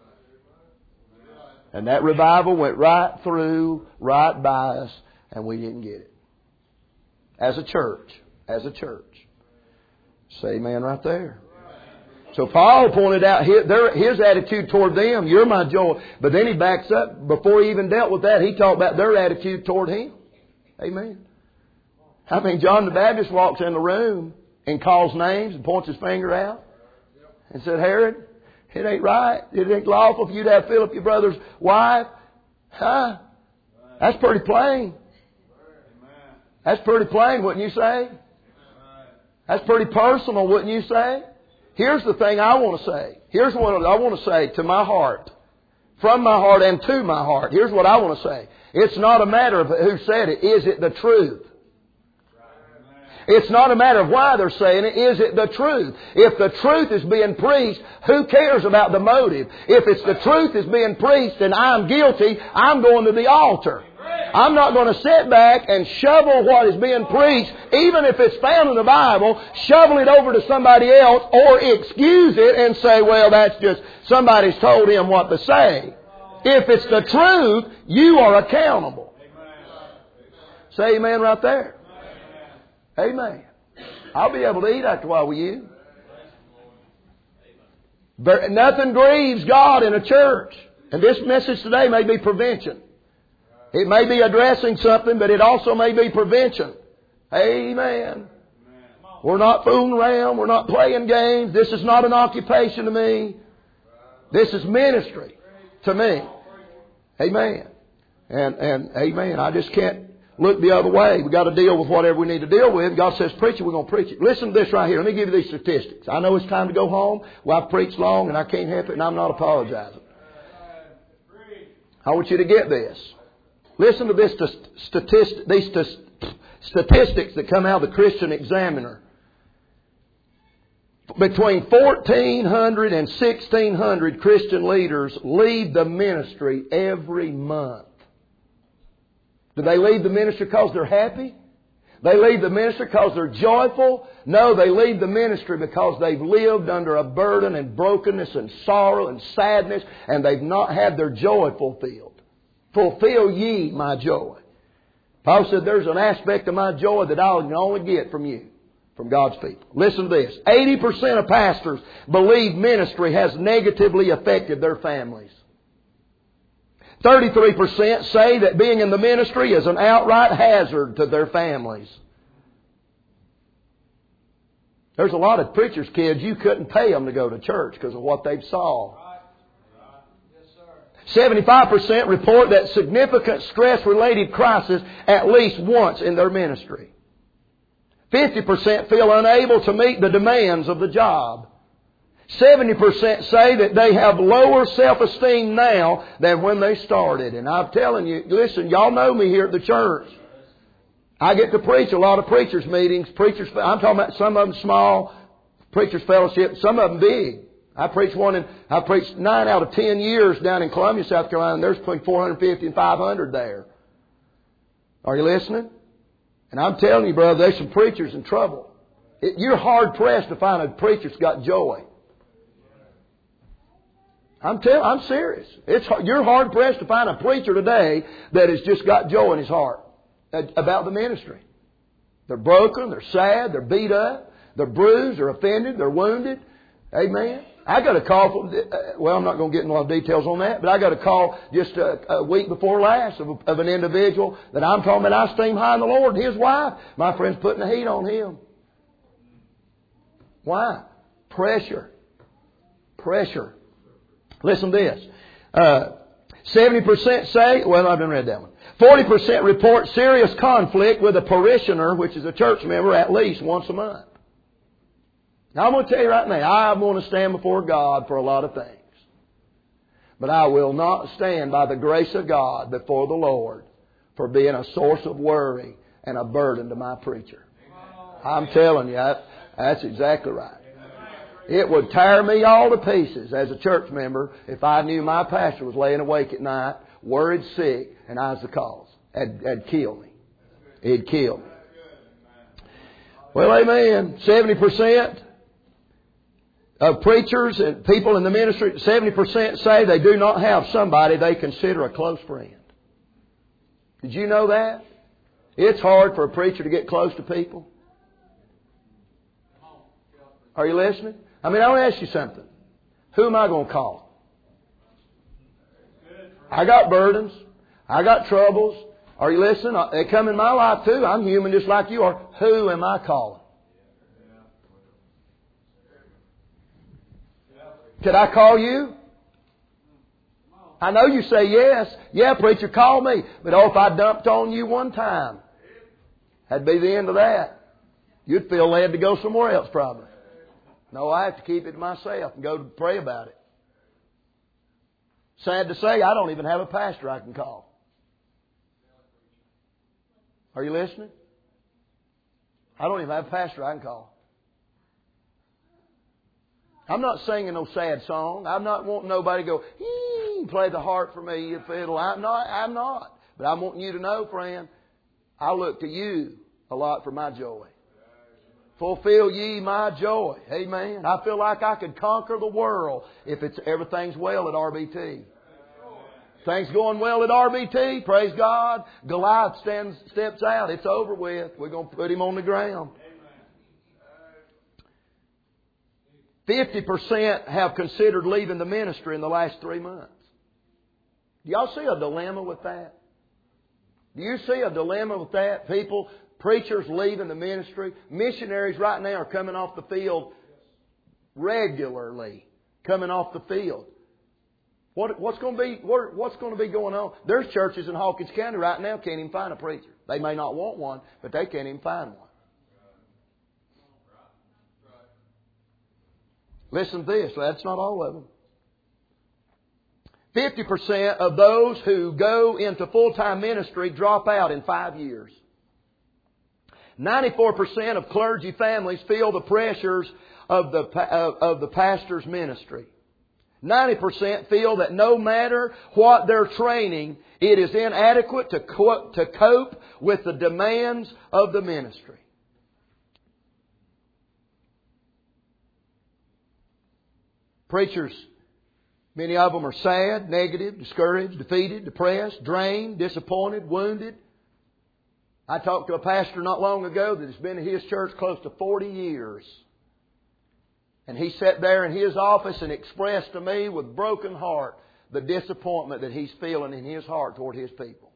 Speaker 1: And that revival went right through, right by us, and we didn't get it. As a church. As a church. Say amen right there. So Paul pointed out his, their, his attitude toward them, you're my joy. But then he backs up, before he even dealt with that, he talked about their attitude toward him. Amen. I mean, John the Baptist walks in the room and calls names and points his finger out and said, Herod, it ain't right. It ain't lawful for you to have Philip, your brother's wife. Huh? That's pretty plain. That's pretty plain, wouldn't you say? That's pretty personal, wouldn't you say? Here's the thing I want to say. Here's what I want to say to my heart. From my heart and to my heart. Here's what I want to say. It's not a matter of who said it. Is it the truth? It's not a matter of why they're saying it. Is it the truth? If the truth is being preached, who cares about the motive? If it's the truth is being preached and I'm guilty, I'm going to the altar. I'm not going to sit back and shovel what is being preached, even if it's found in the Bible, shovel it over to somebody else or excuse it and say, well, that's just somebody's told him what to say. If it's the truth, you are accountable. Say amen right there. Amen. I'll be able to eat after a while with you. But nothing grieves God in a church. And this message today may be prevention. It may be addressing something, but it also may be prevention. Amen. We're not fooling around. We're not playing games. This is not an occupation to me. This is ministry to me. Amen. And, and amen. I just can't look the other way. We've got to deal with whatever we need to deal with. God says, preach it, we're going to preach it. Listen to this right here. Let me give you these statistics. I know it's time to go home. Well, I've preached long and I can't help it and I'm not apologizing. I want you to get this. Listen to this statistic, these statistics that come out of the Christian Examiner. Between fourteen hundred and sixteen hundred Christian leaders leave the ministry every month. Do they leave the ministry because they're happy? They leave the ministry because they're joyful? No, they leave the ministry because they've lived under a burden and brokenness and sorrow and sadness, and they've not had their joy fulfilled. Fulfill ye my joy. Paul said there's an aspect of my joy that I can only get from you, from God's people. Listen to this. eighty percent of pastors believe ministry has negatively affected their families. thirty-three percent say that being in the ministry is an outright hazard to their families. There's a lot of preachers' kids, you couldn't pay them to go to church because of what they saw. seventy-five percent report that significant stress-related crisis at least once in their ministry. fifty percent feel unable to meet the demands of the job. seventy percent say that they have lower self-esteem now than when they started. And I'm telling you, listen, y'all know me here at the church. I get to preach a lot of preachers' meetings. Preachers, I'm talking about some of them small, preachers' fellowship, some of them big. I preached one in, I preached nine out of ten years down in Columbia, South Carolina, and there's between four hundred fifty and five hundred there. Are you listening? And I'm telling you, brother, there's some preachers in trouble. It, you're hard pressed to find a preacher that's got joy. I'm telling, I'm serious. It's you're hard pressed to find a preacher today that has just got joy in his heart about the ministry. They're broken, they're sad, they're beat up, they're bruised, they're offended, they're wounded. Amen. I got a call from, well, I'm not going to get into a lot of details on that, but I got a call just a, a week before last of, of an individual that I'm talking about. I esteem high in the Lord, and his wife, my friend's putting the heat on him. Why? Pressure. Pressure. Listen to this. Uh, seventy percent say, well, I haven't read that one. forty percent report serious conflict with a parishioner, which is a church member, at least once a month. Now, I'm going to tell you right now, I'm going to stand before God for a lot of things. But I will not stand by the grace of God before the Lord for being a source of worry and a burden to my preacher. I'm telling you, that, that's exactly right. It would tear me all to pieces as a church member if I knew my pastor was laying awake at night, worried sick, and I was the cause. It'd, it'd kill me. It'd kill me. Well, amen. seventy percent of preachers and people in the ministry, seventy percent say they do not have somebody they consider a close friend. Did you know that? It's hard for a preacher to get close to people. Are you listening? I mean, I want to ask you something. Who am I going to call? I got burdens. I got troubles. Are you listening? They come in my life too. I'm human just like you are. Who am I calling? Could I call you? I know you say yes. Yeah, preacher, call me. But oh, if I dumped on you one time, that'd be the end of that. You'd feel led to go somewhere else probably. No, I have to keep it to myself and go to pray about it. Sad to say, I don't even have a pastor I can call. Are you listening? I don't even have a pastor I can call. I'm not singing no sad song. I'm not wanting nobody to go, ee, play the harp for me, you fiddle. I'm not, I'm not. But I'm wanting you to know, friend, I look to you a lot for my joy. Fulfill ye my joy. Amen. I feel like I could conquer the world if it's everything's well at R B T. Things going well at R B T. Praise God. Goliath stands, steps out. It's over with. We're going to put him on the ground. fifty percent have considered leaving the ministry in the last three months. Do y'all see a dilemma with that? Do you see a dilemma with that? People... Preachers leaving the ministry. Missionaries right now are coming off the field regularly. Coming off the field. What, what's going to be what, what's going to be going on? There's churches in Hawkins County right now can't even find a preacher. They may not want one, but they can't even find one. Listen to this. That's not all of them. fifty percent of those who go into full-time ministry drop out in five years. ninety-four percent of clergy families feel the pressures of the, of, of the pastor's ministry. ninety percent feel that no matter what their training, it is inadequate to, co- to cope with the demands of the ministry. Preachers, many of them are sad, negative, discouraged, defeated, depressed, drained, disappointed, wounded. I talked to a pastor not long ago that has been in his church close to forty years. And he sat there in his office and expressed to me with broken heart the disappointment that he's feeling in his heart toward his people.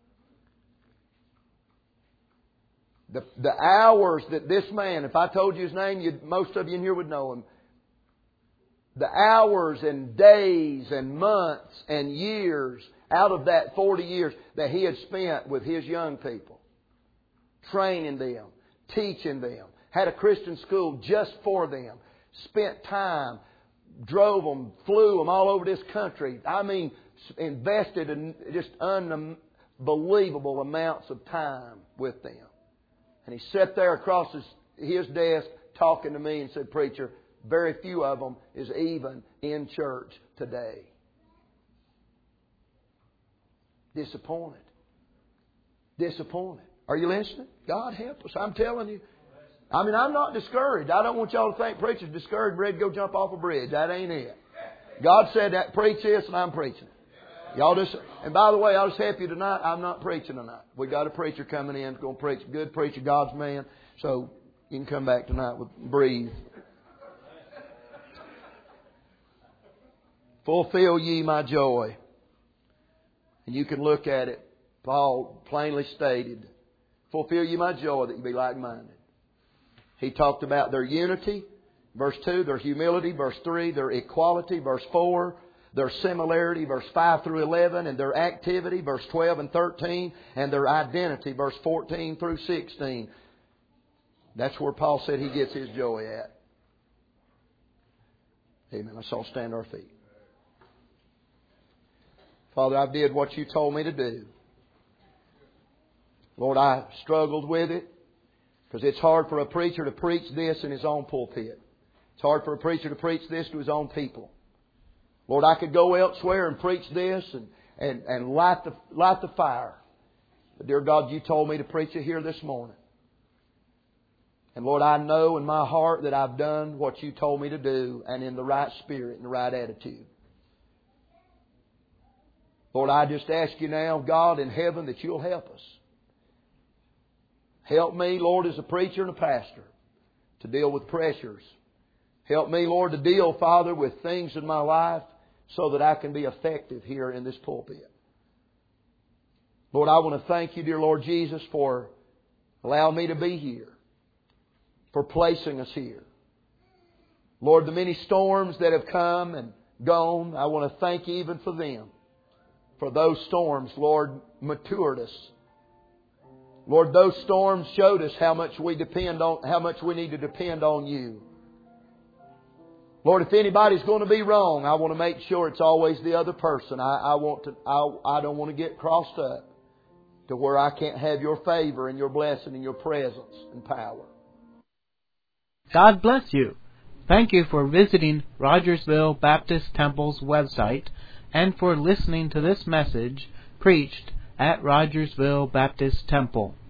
Speaker 1: The, the hours that this man, if I told you his name, you'd, most of you in here would know him. The hours and days and months and years out of that forty years that he had spent with his young people. Training them, teaching them, had a Christian school just for them, spent time, drove them, flew them all over this country. I mean, invested in just unbelievable amounts of time with them. And he sat there across his, his desk talking to me and said, "Preacher, very few of them is even in church today." Disappointed. Disappointed. Are you listening? God help us. I'm telling you. I mean, I'm not discouraged. I don't want y'all to think preacher's discouraged, ready to go jump off a bridge. That ain't it. God said that, preach this, and I'm preaching. Y'all just, and by the way, I'll just help you tonight. I'm not preaching tonight. We got a preacher coming in, going to preach, good preacher, God's man. So you can come back tonight with breathe. Fulfill ye my joy. And you can look at it. Paul plainly stated, fulfill ye my joy that you be like-minded. He talked about their unity, verse two, their humility, verse three, their equality, verse four, their similarity, verse five through eleven, and their activity, verse twelve and thirteen, and their identity, verse fourteen through sixteen. That's where Paul said he gets his joy at. Amen. Let's all stand to our feet. Father, I did what you told me to do. Lord, I struggled with it because it's hard for a preacher to preach this in his own pulpit. It's hard for a preacher to preach this to his own people. Lord, I could go elsewhere and preach this and, and, and light the, light the fire. But dear God, you told me to preach it here this morning. And Lord, I know in my heart that I've done what you told me to do and in the right spirit and the right attitude. Lord, I just ask you now, God in heaven, that you'll help us. Help me, Lord, as a preacher and a pastor to deal with pressures. Help me, Lord, to deal, Father, with things in my life so that I can be effective here in this pulpit. Lord, I want to thank you, dear Lord Jesus, for allowing me to be here, for placing us here. Lord, the many storms that have come and gone, I want to thank you even for them. For those storms, Lord, matured us. Lord, those storms showed us how much we depend on, how much we need to depend on you. Lord, if anybody's going to be wrong, I want to make sure it's always the other person. I, I want to. I, I don't want to get crossed up to where I can't have your favor and your blessing and your presence and power.
Speaker 2: God bless you. Thank you for visiting Rogersville Baptist Temple's website and for listening to this message preached at Rogersville Baptist Temple.